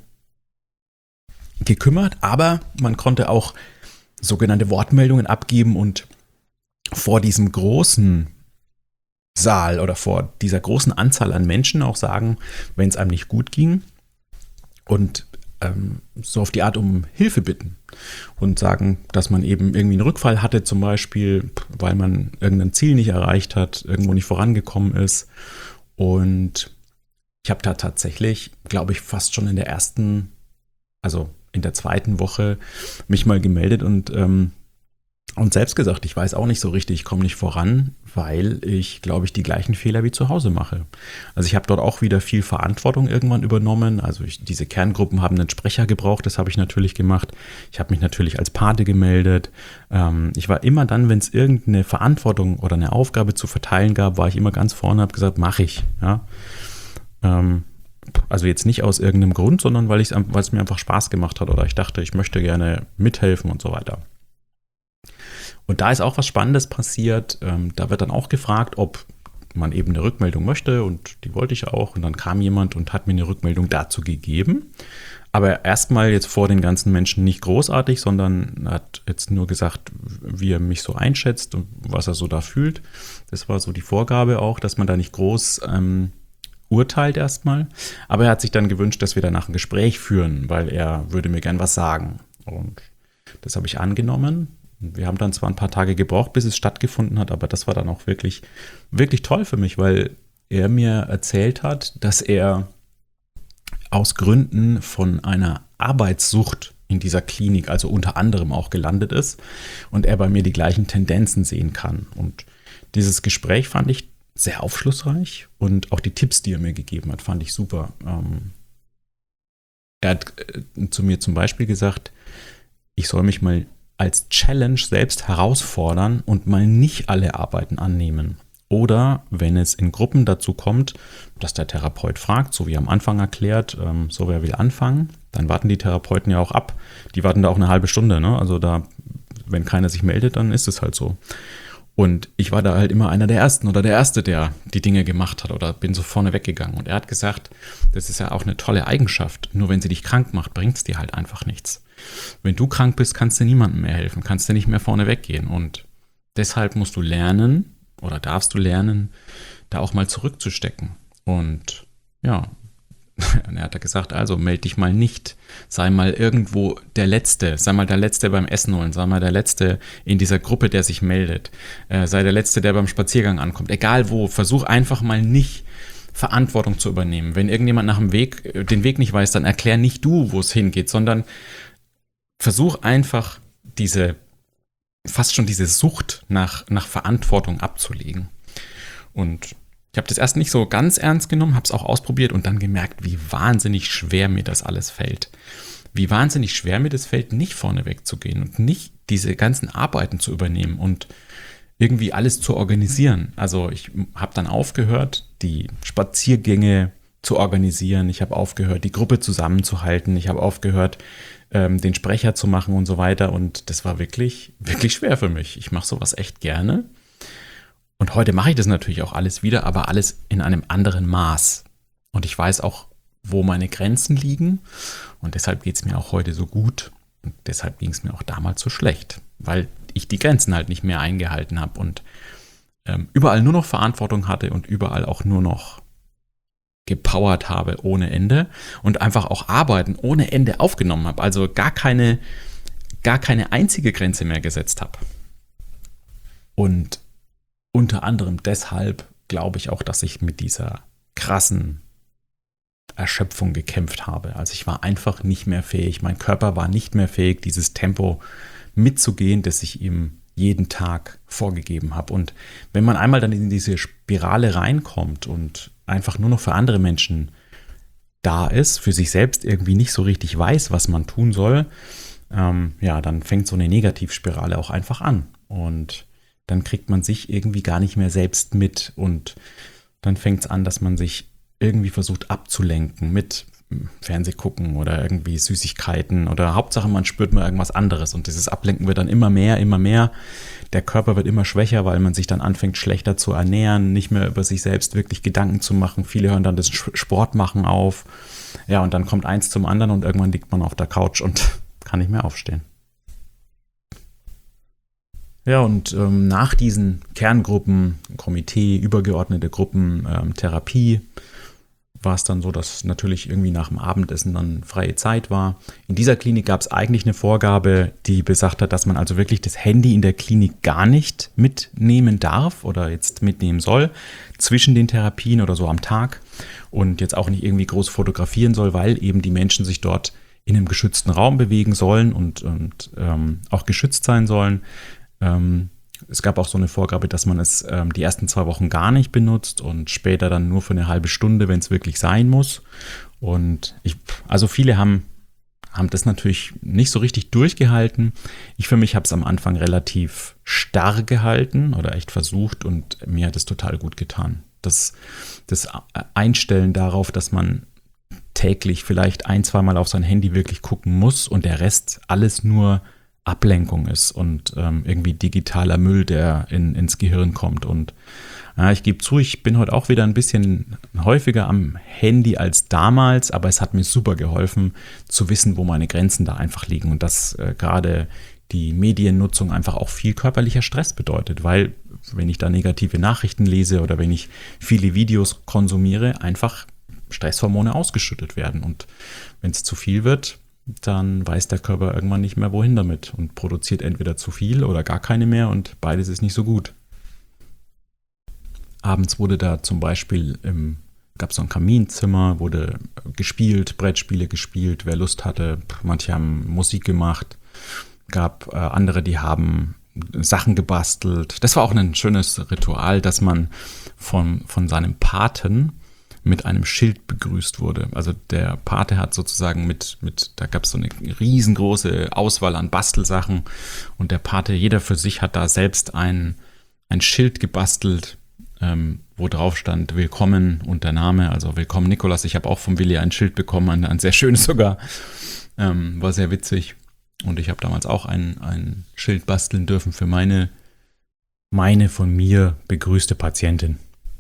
[SPEAKER 1] gekümmert, aber man konnte auch sogenannte Wortmeldungen abgeben und vor diesem großen Saal oder vor dieser großen Anzahl an Menschen auch sagen, wenn es einem nicht gut ging und ähm, so auf die Art um Hilfe bitten und sagen, dass man eben irgendwie einen Rückfall hatte zum Beispiel, weil man irgendein Ziel nicht erreicht hat, irgendwo nicht vorangekommen ist. Und ich habe da tatsächlich, glaube ich, fast schon in der ersten, also in der zweiten Woche mich mal gemeldet und, ähm, und selbst gesagt, ich weiß auch nicht so richtig, ich komme nicht voran, weil ich, glaube ich, die gleichen Fehler wie zu Hause mache. Also ich habe dort auch wieder viel Verantwortung irgendwann übernommen. Also ich, diese Kerngruppen haben einen Sprecher gebraucht, das habe ich natürlich gemacht. Ich habe mich natürlich als Pate gemeldet. Ähm, ich war immer dann, wenn es irgendeine Verantwortung oder eine Aufgabe zu verteilen gab, war ich immer ganz vorne und habe gesagt, mache ich. Ja? Ähm, Also jetzt nicht aus irgendeinem Grund, sondern weil ich, weil es mir einfach Spaß gemacht hat oder ich dachte, ich möchte gerne mithelfen und so weiter. Und da ist auch was Spannendes passiert. Ähm, da wird dann auch gefragt, ob man eben eine Rückmeldung möchte und die wollte ich auch. Und dann kam jemand und hat mir eine Rückmeldung dazu gegeben. Aber erstmal jetzt vor den ganzen Menschen nicht großartig, sondern hat jetzt nur gesagt, wie er mich so einschätzt und was er so da fühlt. Das war so die Vorgabe auch, dass man da nicht groß ähm, urteilt erstmal, aber er hat sich dann gewünscht, dass wir danach ein Gespräch führen, weil er würde mir gern was sagen. Und das habe ich angenommen. Wir haben dann zwar ein paar Tage gebraucht, bis es stattgefunden hat, aber das war dann auch wirklich, wirklich toll für mich, weil er mir erzählt hat, dass er aus Gründen von einer Arbeitssucht in dieser Klinik, also unter anderem auch gelandet ist und er bei mir die gleichen Tendenzen sehen kann. Und dieses Gespräch fand ich sehr aufschlussreich und auch die Tipps, die er mir gegeben hat, fand ich super. Ähm, er hat äh, zu mir zum Beispiel gesagt, ich soll mich mal als Challenge selbst herausfordern und mal nicht alle Arbeiten annehmen. Oder wenn es in Gruppen dazu kommt, dass der Therapeut fragt, so wie am Anfang erklärt, ähm, so wer will anfangen, dann warten die Therapeuten ja auch ab. Die warten da auch eine halbe Stunde, ne? Also da, wenn keiner sich meldet, dann ist es halt so. Und ich war da halt immer einer der Ersten oder der Erste, der die Dinge gemacht hat oder bin so vorne weggegangen. Und er hat gesagt, das ist ja auch eine tolle Eigenschaft. Nur wenn sie dich krank macht, bringt es dir halt einfach nichts. Wenn du krank bist, kannst du niemandem mehr helfen, kannst du nicht mehr vorne weggehen. Und deshalb musst du lernen oder darfst du lernen, da auch mal zurückzustecken. Und ja, und er hat gesagt, also melde dich mal nicht, sei mal irgendwo der Letzte, sei mal der Letzte beim Essen holen, sei mal der Letzte in dieser Gruppe, der sich meldet, äh, sei der Letzte, der beim Spaziergang ankommt, egal wo, versuch einfach mal nicht Verantwortung zu übernehmen. Wenn irgendjemand nach dem Weg, den Weg nicht weiß, dann erklär nicht du, wo es hingeht, sondern versuch einfach diese, fast schon diese Sucht nach, nach Verantwortung abzulegen. Und ich habe das erst nicht so ganz ernst genommen, habe es auch ausprobiert und dann gemerkt, wie wahnsinnig schwer mir das alles fällt. Wie wahnsinnig schwer mir das fällt, nicht vorne wegzugehen und nicht diese ganzen Arbeiten zu übernehmen und irgendwie alles zu organisieren. Also ich habe dann aufgehört, die Spaziergänge zu organisieren. Ich habe aufgehört, die Gruppe zusammenzuhalten. Ich habe aufgehört, ähm, den Sprecher zu machen und so weiter. Und das war wirklich, wirklich schwer für mich. Ich mache sowas echt gerne. Und heute mache ich das natürlich auch alles wieder, aber alles in einem anderen Maß. Und ich weiß auch, wo meine Grenzen liegen. Und deshalb geht es mir auch heute so gut. Und deshalb ging es mir auch damals so schlecht, weil ich die Grenzen halt nicht mehr eingehalten habe und ähm, überall nur noch Verantwortung hatte und überall auch nur noch gepowert habe ohne Ende und einfach auch Arbeiten ohne Ende aufgenommen habe. Also gar keine, gar keine einzige Grenze mehr gesetzt habe. Und unter anderem deshalb glaube ich auch, dass ich mit dieser krassen Erschöpfung gekämpft habe. Also ich war einfach nicht mehr fähig. Mein Körper war nicht mehr fähig, dieses Tempo mitzugehen, das ich ihm jeden Tag vorgegeben habe. Und wenn man einmal dann in diese Spirale reinkommt und einfach nur noch für andere Menschen da ist, für sich selbst irgendwie nicht so richtig weiß, was man tun soll, ähm, ja, dann fängt so eine Negativspirale auch einfach an. Und dann kriegt man sich irgendwie gar nicht mehr selbst mit. Und dann fängt es an, dass man sich irgendwie versucht abzulenken mit Fernseh gucken oder irgendwie Süßigkeiten oder Hauptsache man spürt mal irgendwas anderes und dieses Ablenken wird dann immer mehr, immer mehr. Der Körper wird immer schwächer, weil man sich dann anfängt schlechter zu ernähren, nicht mehr über sich selbst wirklich Gedanken zu machen. Viele hören dann das Sportmachen auf. Ja, und dann kommt eins zum anderen und irgendwann liegt man auf der Couch und kann nicht mehr aufstehen. Ja, und ähm, nach diesen Kerngruppen, Komitee, übergeordnete Gruppen, ähm, Therapie, war es dann so, dass natürlich irgendwie nach dem Abendessen dann freie Zeit war. In dieser Klinik gab es eigentlich eine Vorgabe, die besagt hat, dass man also wirklich das Handy in der Klinik gar nicht mitnehmen darf oder jetzt mitnehmen soll zwischen den Therapien oder so am Tag und jetzt auch nicht irgendwie groß fotografieren soll, weil eben die Menschen sich dort in einem geschützten Raum bewegen sollen und, und ähm, auch geschützt sein sollen. Ähm, Es gab auch so eine Vorgabe, dass man es ähm, die ersten zwei Wochen gar nicht benutzt und später dann nur für eine halbe Stunde, wenn es wirklich sein muss. Und ich, also viele haben, haben das natürlich nicht so richtig durchgehalten. Ich für mich habe es am Anfang relativ starr gehalten oder echt versucht und mir hat es total gut getan. Das, das Einstellen darauf, dass man täglich vielleicht ein, zweimal auf sein Handy wirklich gucken muss und der Rest alles nur Ablenkung ist und ähm, irgendwie digitaler Müll, der in, ins Gehirn kommt. Und ja, ich gebe zu, ich bin heute auch wieder ein bisschen häufiger am Handy als damals, aber es hat mir super geholfen, zu wissen, wo meine Grenzen da einfach liegen und dass äh, gerade die Mediennutzung einfach auch viel körperlicher Stress bedeutet, weil wenn ich da negative Nachrichten lese oder wenn ich viele Videos konsumiere, einfach Stresshormone ausgeschüttet werden. Und wenn es zu viel wird, dann weiß der Körper irgendwann nicht mehr, wohin damit und produziert entweder zu viel oder gar keine mehr und beides ist nicht so gut. Abends wurde da zum Beispiel, im, gab es so ein Kaminzimmer, wurde gespielt, Brettspiele gespielt, wer Lust hatte. Manche haben Musik gemacht, gab äh, andere, die haben Sachen gebastelt. Das war auch ein schönes Ritual, dass man von, von seinem Paten mit einem Schild begrüßt wurde. Also der Pate hat sozusagen mit, mit da gab es so eine riesengroße Auswahl an Bastelsachen und der Pate, jeder für sich hat da selbst ein, ein Schild gebastelt, ähm, wo drauf stand Willkommen und der Name, also Willkommen Nikolaus. Ich habe auch vom Willi ein Schild bekommen, ein, ein sehr schönes sogar, ähm, war sehr witzig und ich habe damals auch ein, ein Schild basteln dürfen für meine, meine von mir begrüßte Patientin.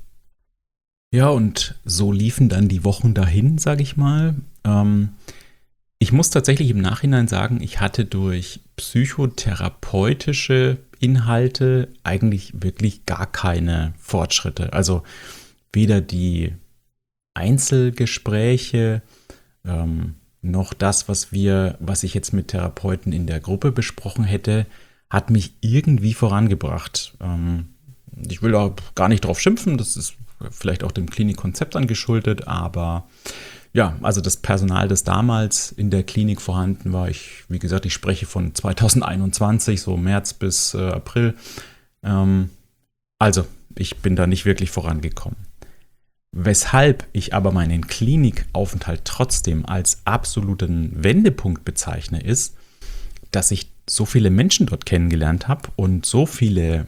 [SPEAKER 1] Ja, und so liefen dann die Wochen dahin, sage ich mal. Ähm, ich muss tatsächlich im Nachhinein sagen, ich hatte durch psychotherapeutische Inhalte eigentlich wirklich gar keine Fortschritte. Also weder die Einzelgespräche ähm, noch das, was wir, was ich jetzt mit Therapeuten in der Gruppe besprochen hätte, hat mich irgendwie vorangebracht. Ähm, ich will auch gar nicht drauf schimpfen, das ist vielleicht auch dem Klinikkonzept angeschuldet, aber ja, also das Personal, das damals in der Klinik vorhanden war, ich, wie gesagt, ich spreche von zwanzig einundzwanzig, so März bis äh, April, ähm, also ich bin da nicht wirklich vorangekommen. Weshalb ich aber meinen Klinikaufenthalt trotzdem als absoluten Wendepunkt bezeichne, ist, dass ich so viele Menschen dort kennengelernt habe und so viele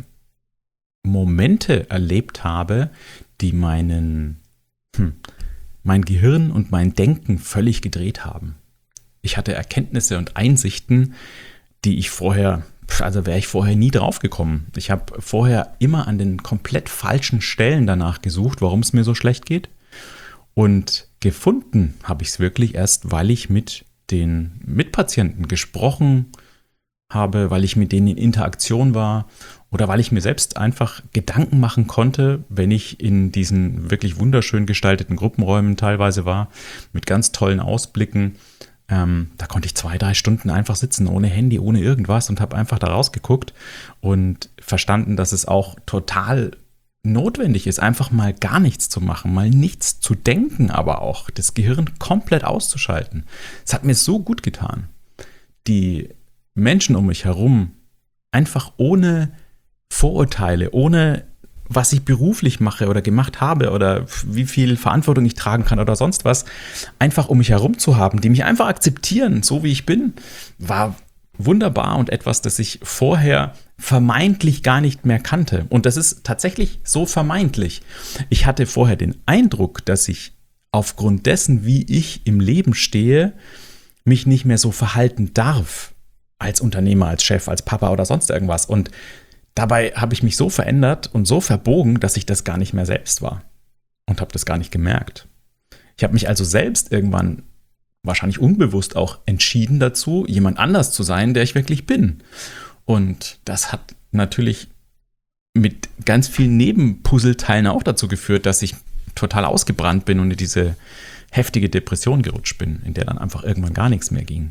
[SPEAKER 1] Momente erlebt habe, die meinen, hm, mein Gehirn und mein Denken völlig gedreht haben. Ich hatte Erkenntnisse und Einsichten, die ich vorher, also wäre ich vorher nie drauf gekommen. Ich habe vorher immer an den komplett falschen Stellen danach gesucht, warum es mir so schlecht geht. Und gefunden habe ich es wirklich erst, weil ich mit den Mitpatienten gesprochen habe, weil ich mit denen in Interaktion war oder weil ich mir selbst einfach Gedanken machen konnte, wenn ich in diesen wirklich wunderschön gestalteten Gruppenräumen teilweise war, mit ganz tollen Ausblicken. Ähm, da konnte ich zwei, drei Stunden einfach sitzen, ohne Handy, ohne irgendwas und habe einfach da rausgeguckt und verstanden, dass es auch total notwendig ist, einfach mal gar nichts zu machen, mal nichts zu denken, aber auch das Gehirn komplett auszuschalten. Es hat mir so gut getan. Die Menschen um mich herum einfach ohne Vorurteile, ohne was ich beruflich mache oder gemacht habe oder wie viel Verantwortung ich tragen kann oder sonst was, einfach um mich herum zu haben, die mich einfach akzeptieren, so wie ich bin, war wunderbar und etwas, das ich vorher vermeintlich gar nicht mehr kannte. Und das ist tatsächlich so vermeintlich. Ich hatte vorher den Eindruck, dass ich aufgrund dessen, wie ich im Leben stehe, mich nicht mehr so verhalten darf. Als Unternehmer, als Chef, als Papa oder sonst irgendwas. Und dabei habe ich mich so verändert und so verbogen, dass ich das gar nicht mehr selbst war. Und habe das gar nicht gemerkt. Ich habe mich also selbst irgendwann, wahrscheinlich unbewusst auch, entschieden dazu, jemand anders zu sein, der ich wirklich bin. Und das hat natürlich mit ganz vielen Nebenpuzzleteilen auch dazu geführt, dass ich total ausgebrannt bin und in diese heftige Depression gerutscht bin, in der dann einfach irgendwann gar nichts mehr ging.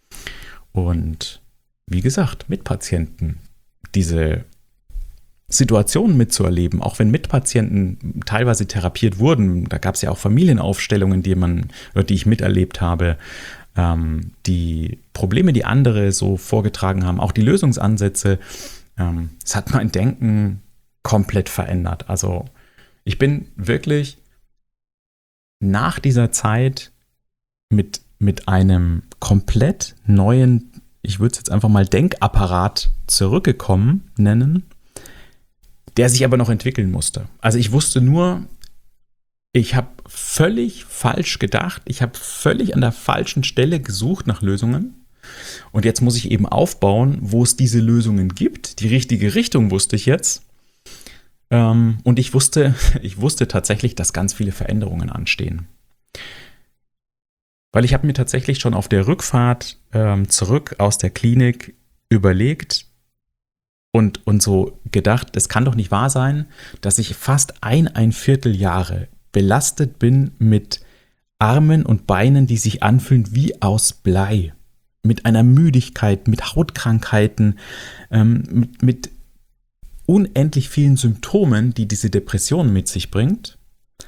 [SPEAKER 1] Und wie gesagt, Mitpatienten, diese Situationen mitzuerleben, auch wenn Mitpatienten teilweise therapiert wurden, da gab es ja auch Familienaufstellungen, die man oder die ich miterlebt habe, ähm, die Probleme, die andere so vorgetragen haben, auch die Lösungsansätze, ähm, es hat mein Denken komplett verändert. Also ich bin wirklich nach dieser Zeit mit, mit einem komplett neuen, ich würde es jetzt einfach mal Denkapparat zurückgekommen nennen, der sich aber noch entwickeln musste. Also ich wusste nur, ich habe völlig falsch gedacht, ich habe völlig an der falschen Stelle gesucht nach Lösungen und jetzt muss ich eben aufbauen, wo es diese Lösungen gibt. Die richtige Richtung wusste ich jetzt ähm, und ich wusste, ich wusste tatsächlich, dass ganz viele Veränderungen anstehen. Weil ich habe mir tatsächlich schon auf der Rückfahrt ähm, zurück aus der Klinik überlegt, Und, und so gedacht, es kann doch nicht wahr sein, dass ich fast ein, ein Vierteljahre belastet bin mit Armen und Beinen, die sich anfühlen wie aus Blei. Mit einer Müdigkeit, mit Hautkrankheiten, ähm, mit, mit unendlich vielen Symptomen, die diese Depression mit sich bringt.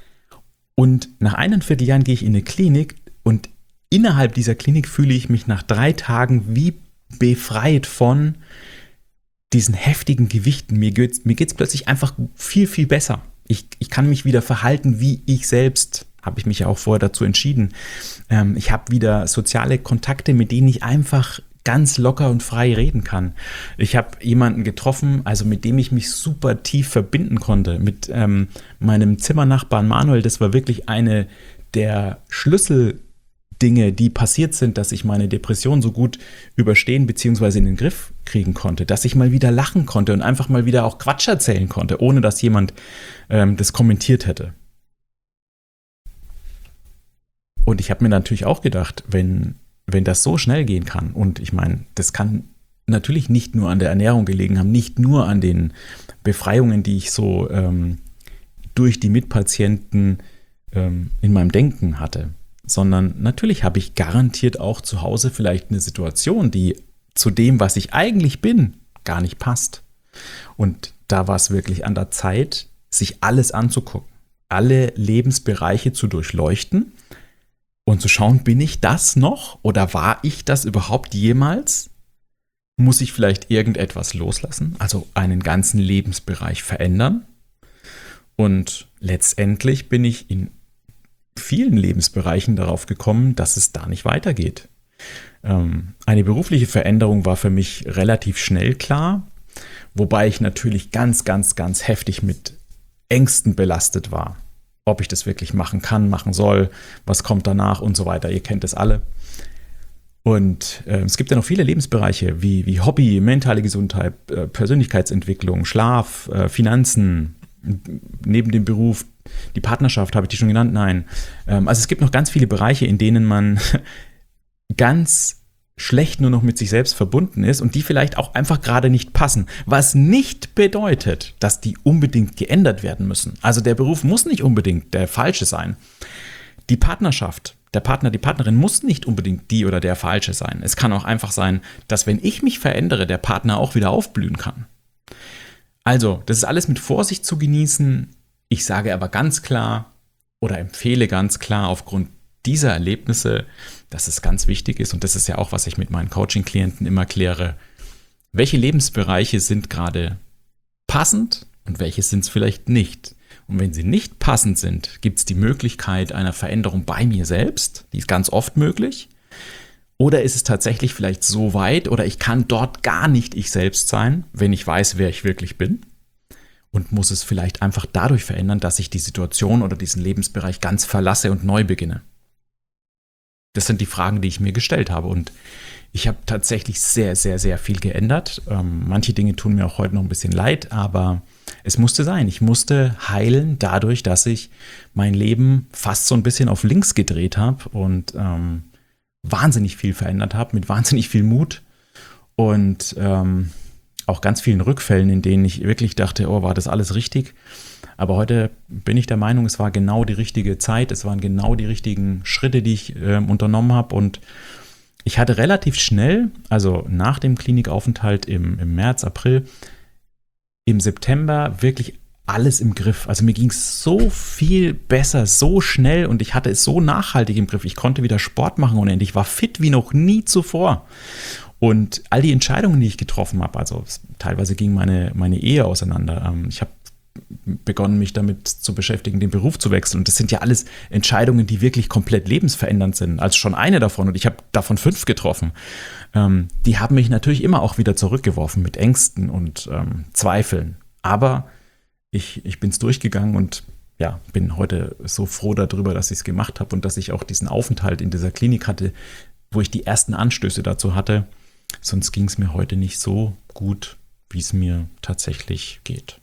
[SPEAKER 1] Und nach einem Vierteljahr gehe ich in eine Klinik und innerhalb dieser Klinik fühle ich mich nach drei Tagen wie befreit von diesen heftigen Gewichten. Mir geht's, mir geht's plötzlich einfach viel, viel besser. Ich, ich kann mich wieder verhalten wie ich selbst. Habe ich mich ja auch vorher dazu entschieden. Ähm, ich habe wieder soziale Kontakte, mit denen ich einfach ganz locker und frei reden kann. Ich habe jemanden getroffen, also mit dem ich mich super tief verbinden konnte. Mit ähm, meinem Zimmernachbarn Manuel. Das war wirklich eine der Schlüssel Dinge, die passiert sind, dass ich meine Depression so gut überstehen bzw. in den Griff kriegen konnte, dass ich mal wieder lachen konnte und einfach mal wieder auch Quatsch erzählen konnte, ohne dass jemand ähm, das kommentiert hätte. Und ich habe mir natürlich auch gedacht, wenn, wenn das so schnell gehen kann, und ich meine, das kann natürlich nicht nur an der Ernährung gelegen haben, nicht nur an den Befreiungen, die ich so ähm, durch die Mitpatienten ähm, in meinem Denken hatte, sondern natürlich habe ich garantiert auch zu Hause vielleicht eine Situation, die zu dem, was ich eigentlich bin, gar nicht passt. Und da war es wirklich an der Zeit, sich alles anzugucken, alle Lebensbereiche zu durchleuchten und zu schauen, bin ich das noch oder war ich das überhaupt jemals? Muss ich vielleicht irgendetwas loslassen, also einen ganzen Lebensbereich verändern? Und letztendlich bin ich in vielen Lebensbereichen darauf gekommen, dass es da nicht weitergeht. Ähm, eine berufliche Veränderung war für mich relativ schnell klar, wobei ich natürlich ganz, ganz, ganz heftig mit Ängsten belastet war. Ob ich das wirklich machen kann, machen soll, was kommt danach und so weiter. Ihr kennt es alle. Und äh, es gibt ja noch viele Lebensbereiche wie, wie Hobby, mentale Gesundheit, äh, Persönlichkeitsentwicklung, Schlaf, äh, Finanzen, neben dem Beruf, die Partnerschaft, habe ich die schon genannt? Nein. Also es gibt noch ganz viele Bereiche, in denen man ganz schlecht nur noch mit sich selbst verbunden ist und die vielleicht auch einfach gerade nicht passen. Was nicht bedeutet, dass die unbedingt geändert werden müssen. Also der Beruf muss nicht unbedingt der falsche sein. Die Partnerschaft, der Partner, die Partnerin muss nicht unbedingt die oder der falsche sein. Es kann auch einfach sein, dass wenn ich mich verändere, der Partner auch wieder aufblühen kann. Also, das ist alles mit Vorsicht zu genießen. Ich sage aber ganz klar oder empfehle ganz klar aufgrund dieser Erlebnisse, dass es ganz wichtig ist, und das ist ja auch, was ich mit meinen Coaching-Klienten immer kläre, welche Lebensbereiche sind gerade passend und welche sind es vielleicht nicht. Und wenn sie nicht passend sind, gibt es die Möglichkeit einer Veränderung bei mir selbst, die ist ganz oft möglich. Oder ist es tatsächlich vielleicht so weit oder ich kann dort gar nicht ich selbst sein, wenn ich weiß, wer ich wirklich bin, und muss es vielleicht einfach dadurch verändern, dass ich die Situation oder diesen Lebensbereich ganz verlasse und neu beginne. Das sind die Fragen, die ich mir gestellt habe, und ich habe tatsächlich sehr, sehr, sehr viel geändert. Ähm, manche Dinge tun mir auch heute noch ein bisschen leid, aber es musste sein. Ich musste heilen dadurch, dass ich mein Leben fast so ein bisschen auf links gedreht habe und ähm, wahnsinnig viel verändert habe, mit wahnsinnig viel Mut und ähm, auch ganz vielen Rückfällen, in denen ich wirklich dachte, oh, war das alles richtig? Aber heute bin ich der Meinung, es war genau die richtige Zeit, es waren genau die richtigen Schritte, die ich äh, unternommen habe, und ich hatte relativ schnell, also nach dem Klinikaufenthalt im, im März, April, im September wirklich alles im Griff. Also mir ging es so viel besser, so schnell, und ich hatte es so nachhaltig im Griff. Ich konnte wieder Sport machen ohne Ende. Ich war fit wie noch nie zuvor. Und all die Entscheidungen, die ich getroffen habe, also teilweise ging meine, meine Ehe auseinander. Ich habe begonnen, mich damit zu beschäftigen, den Beruf zu wechseln. Und das sind ja alles Entscheidungen, die wirklich komplett lebensverändernd sind. Also schon eine davon, und ich habe davon fünf getroffen. Ähm, die haben mich natürlich immer auch wieder zurückgeworfen mit Ängsten und ähm, Zweifeln. Aber ich, ich bin es durchgegangen und ja, bin heute so froh darüber, dass ich es gemacht habe und dass ich auch diesen Aufenthalt in dieser Klinik hatte, wo ich die ersten Anstöße dazu hatte. Sonst ging es mir heute nicht so gut, wie es mir tatsächlich geht.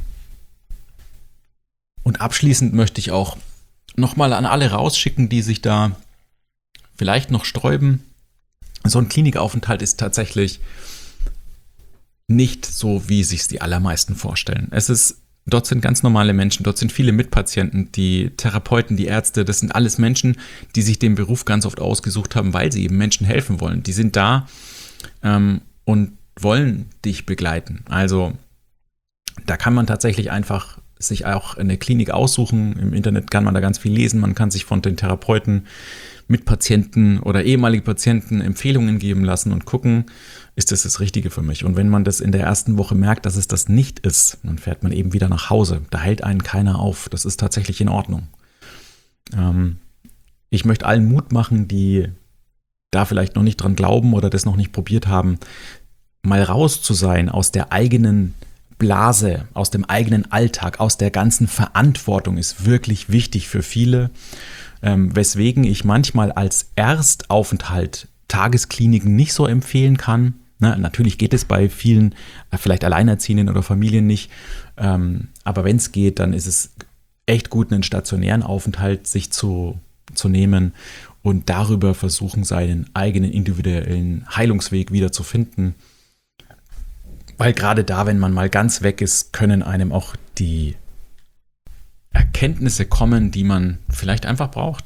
[SPEAKER 1] Und abschließend möchte ich auch nochmal an alle rausschicken, die sich da vielleicht noch sträuben. So ein Klinikaufenthalt ist tatsächlich nicht so, wie sich die allermeisten vorstellen. Es ist, dort sind ganz normale Menschen, dort sind viele Mitpatienten, die Therapeuten, die Ärzte, das sind alles Menschen, die sich den Beruf ganz oft ausgesucht haben, weil sie eben Menschen helfen wollen. Die sind da ähm, und wollen dich begleiten. Also da kann man tatsächlich einfach sich auch eine Klinik aussuchen. Im Internet kann man da ganz viel lesen. Man kann sich von den Therapeuten, Mitpatienten oder ehemalige Patienten Empfehlungen geben lassen und gucken, ist das das Richtige für mich? Und wenn man das in der ersten Woche merkt, dass es das nicht ist, dann fährt man eben wieder nach Hause. Da hält einen keiner auf. Das ist tatsächlich in Ordnung. Ähm, ich möchte allen Mut machen, die da vielleicht noch nicht dran glauben oder das noch nicht probiert haben, mal raus zu sein aus der eigenen Blase, aus dem eigenen Alltag, aus der ganzen Verantwortung ist wirklich wichtig für viele, ähm, weswegen ich manchmal als Erstaufenthalt Tageskliniken nicht so empfehlen kann. Na, natürlich geht es bei vielen, äh, vielleicht Alleinerziehenden oder Familien nicht, ähm, aber wenn es geht, dann ist es echt gut, einen stationären Aufenthalt sich zu, zu nehmen und darüber versuchen, seinen eigenen individuellen Heilungsweg wieder zu finden. Weil gerade da, wenn man mal ganz weg ist, können einem auch die Erkenntnisse kommen, die man vielleicht einfach braucht.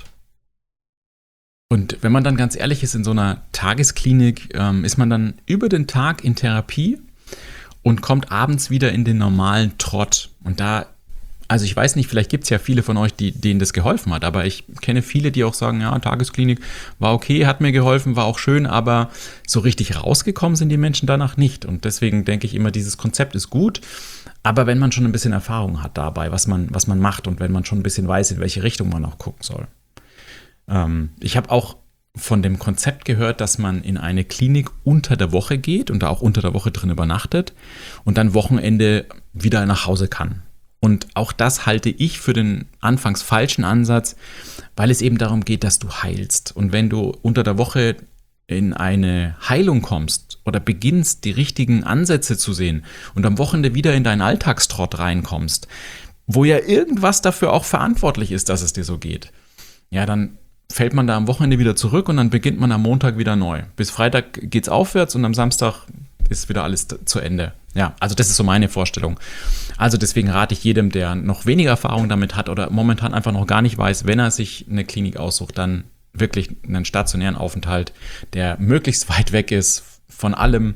[SPEAKER 1] Und wenn man dann ganz ehrlich ist, in so einer Tagesklinik ähm, ist man dann über den Tag in Therapie und kommt abends wieder in den normalen Trott. Und da, also ich weiß nicht, vielleicht gibt es ja viele von euch, die, denen das geholfen hat, aber ich kenne viele, die auch sagen, ja, Tagesklinik war okay, hat mir geholfen, war auch schön, aber so richtig rausgekommen sind die Menschen danach nicht. Und deswegen denke ich immer, dieses Konzept ist gut, aber wenn man schon ein bisschen Erfahrung hat dabei, was man, was man macht und wenn man schon ein bisschen weiß, in welche Richtung man auch gucken soll. Ähm, ich habe auch von dem Konzept gehört, dass man in eine Klinik unter der Woche geht und da auch unter der Woche drin übernachtet und dann Wochenende wieder nach Hause kann. Und auch das halte ich für den anfangs falschen Ansatz, weil es eben darum geht, dass du heilst. Und wenn du unter der Woche in eine Heilung kommst oder beginnst, die richtigen Ansätze zu sehen und am Wochenende wieder in deinen Alltagstrott reinkommst, wo ja irgendwas dafür auch verantwortlich ist, dass es dir so geht, ja, dann fällt man da am Wochenende wieder zurück und dann beginnt man am Montag wieder neu. Bis Freitag geht's aufwärts und am Samstag ist wieder alles zu Ende. Ja, also das ist so meine Vorstellung. Also deswegen rate ich jedem, der noch weniger Erfahrung damit hat oder momentan einfach noch gar nicht weiß, wenn er sich eine Klinik aussucht, dann wirklich einen stationären Aufenthalt, der möglichst weit weg ist von allem,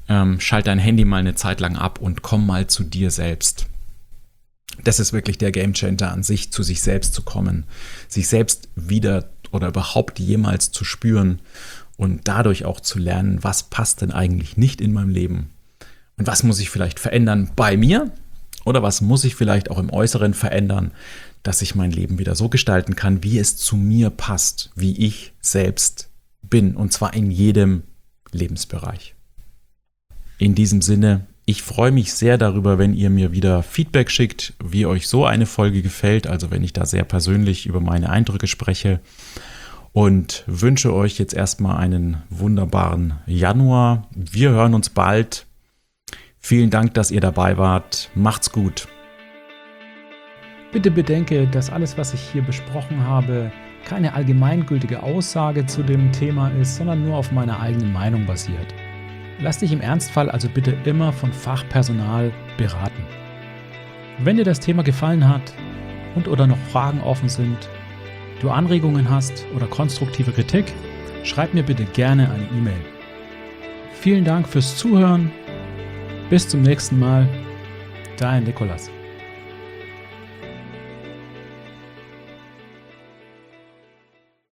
[SPEAKER 1] ähm, schalt dein Handy mal eine Zeit lang ab und komm mal zu dir selbst. Das ist wirklich der Gamechanger an sich, zu sich selbst zu kommen, sich selbst wieder oder überhaupt jemals zu spüren und dadurch auch zu lernen, was passt denn eigentlich nicht in meinem Leben und was muss ich vielleicht verändern bei mir oder was muss ich vielleicht auch im Äußeren verändern, dass ich mein Leben wieder so gestalten kann, wie es zu mir passt, wie ich selbst bin, und zwar in jedem Lebensbereich. In diesem Sinne, ich freue mich sehr darüber, wenn ihr mir wieder Feedback schickt, wie euch so eine Folge gefällt, also wenn ich da sehr persönlich über meine Eindrücke spreche, und wünsche euch jetzt erstmal einen wunderbaren Januar. Wir hören uns bald. Vielen Dank, dass ihr dabei wart. Macht's gut.
[SPEAKER 2] Bitte bedenke, dass alles, was ich hier besprochen habe, keine allgemeingültige Aussage zu dem Thema ist, sondern nur auf meiner eigenen Meinung basiert. Lass dich im Ernstfall also bitte immer von Fachpersonal beraten. Wenn dir das Thema gefallen hat und oder noch Fragen offen sind, du Anregungen hast oder konstruktive Kritik, schreib mir bitte gerne eine E-Mail. Vielen Dank fürs Zuhören. Bis zum nächsten Mal. Dein Nikolas.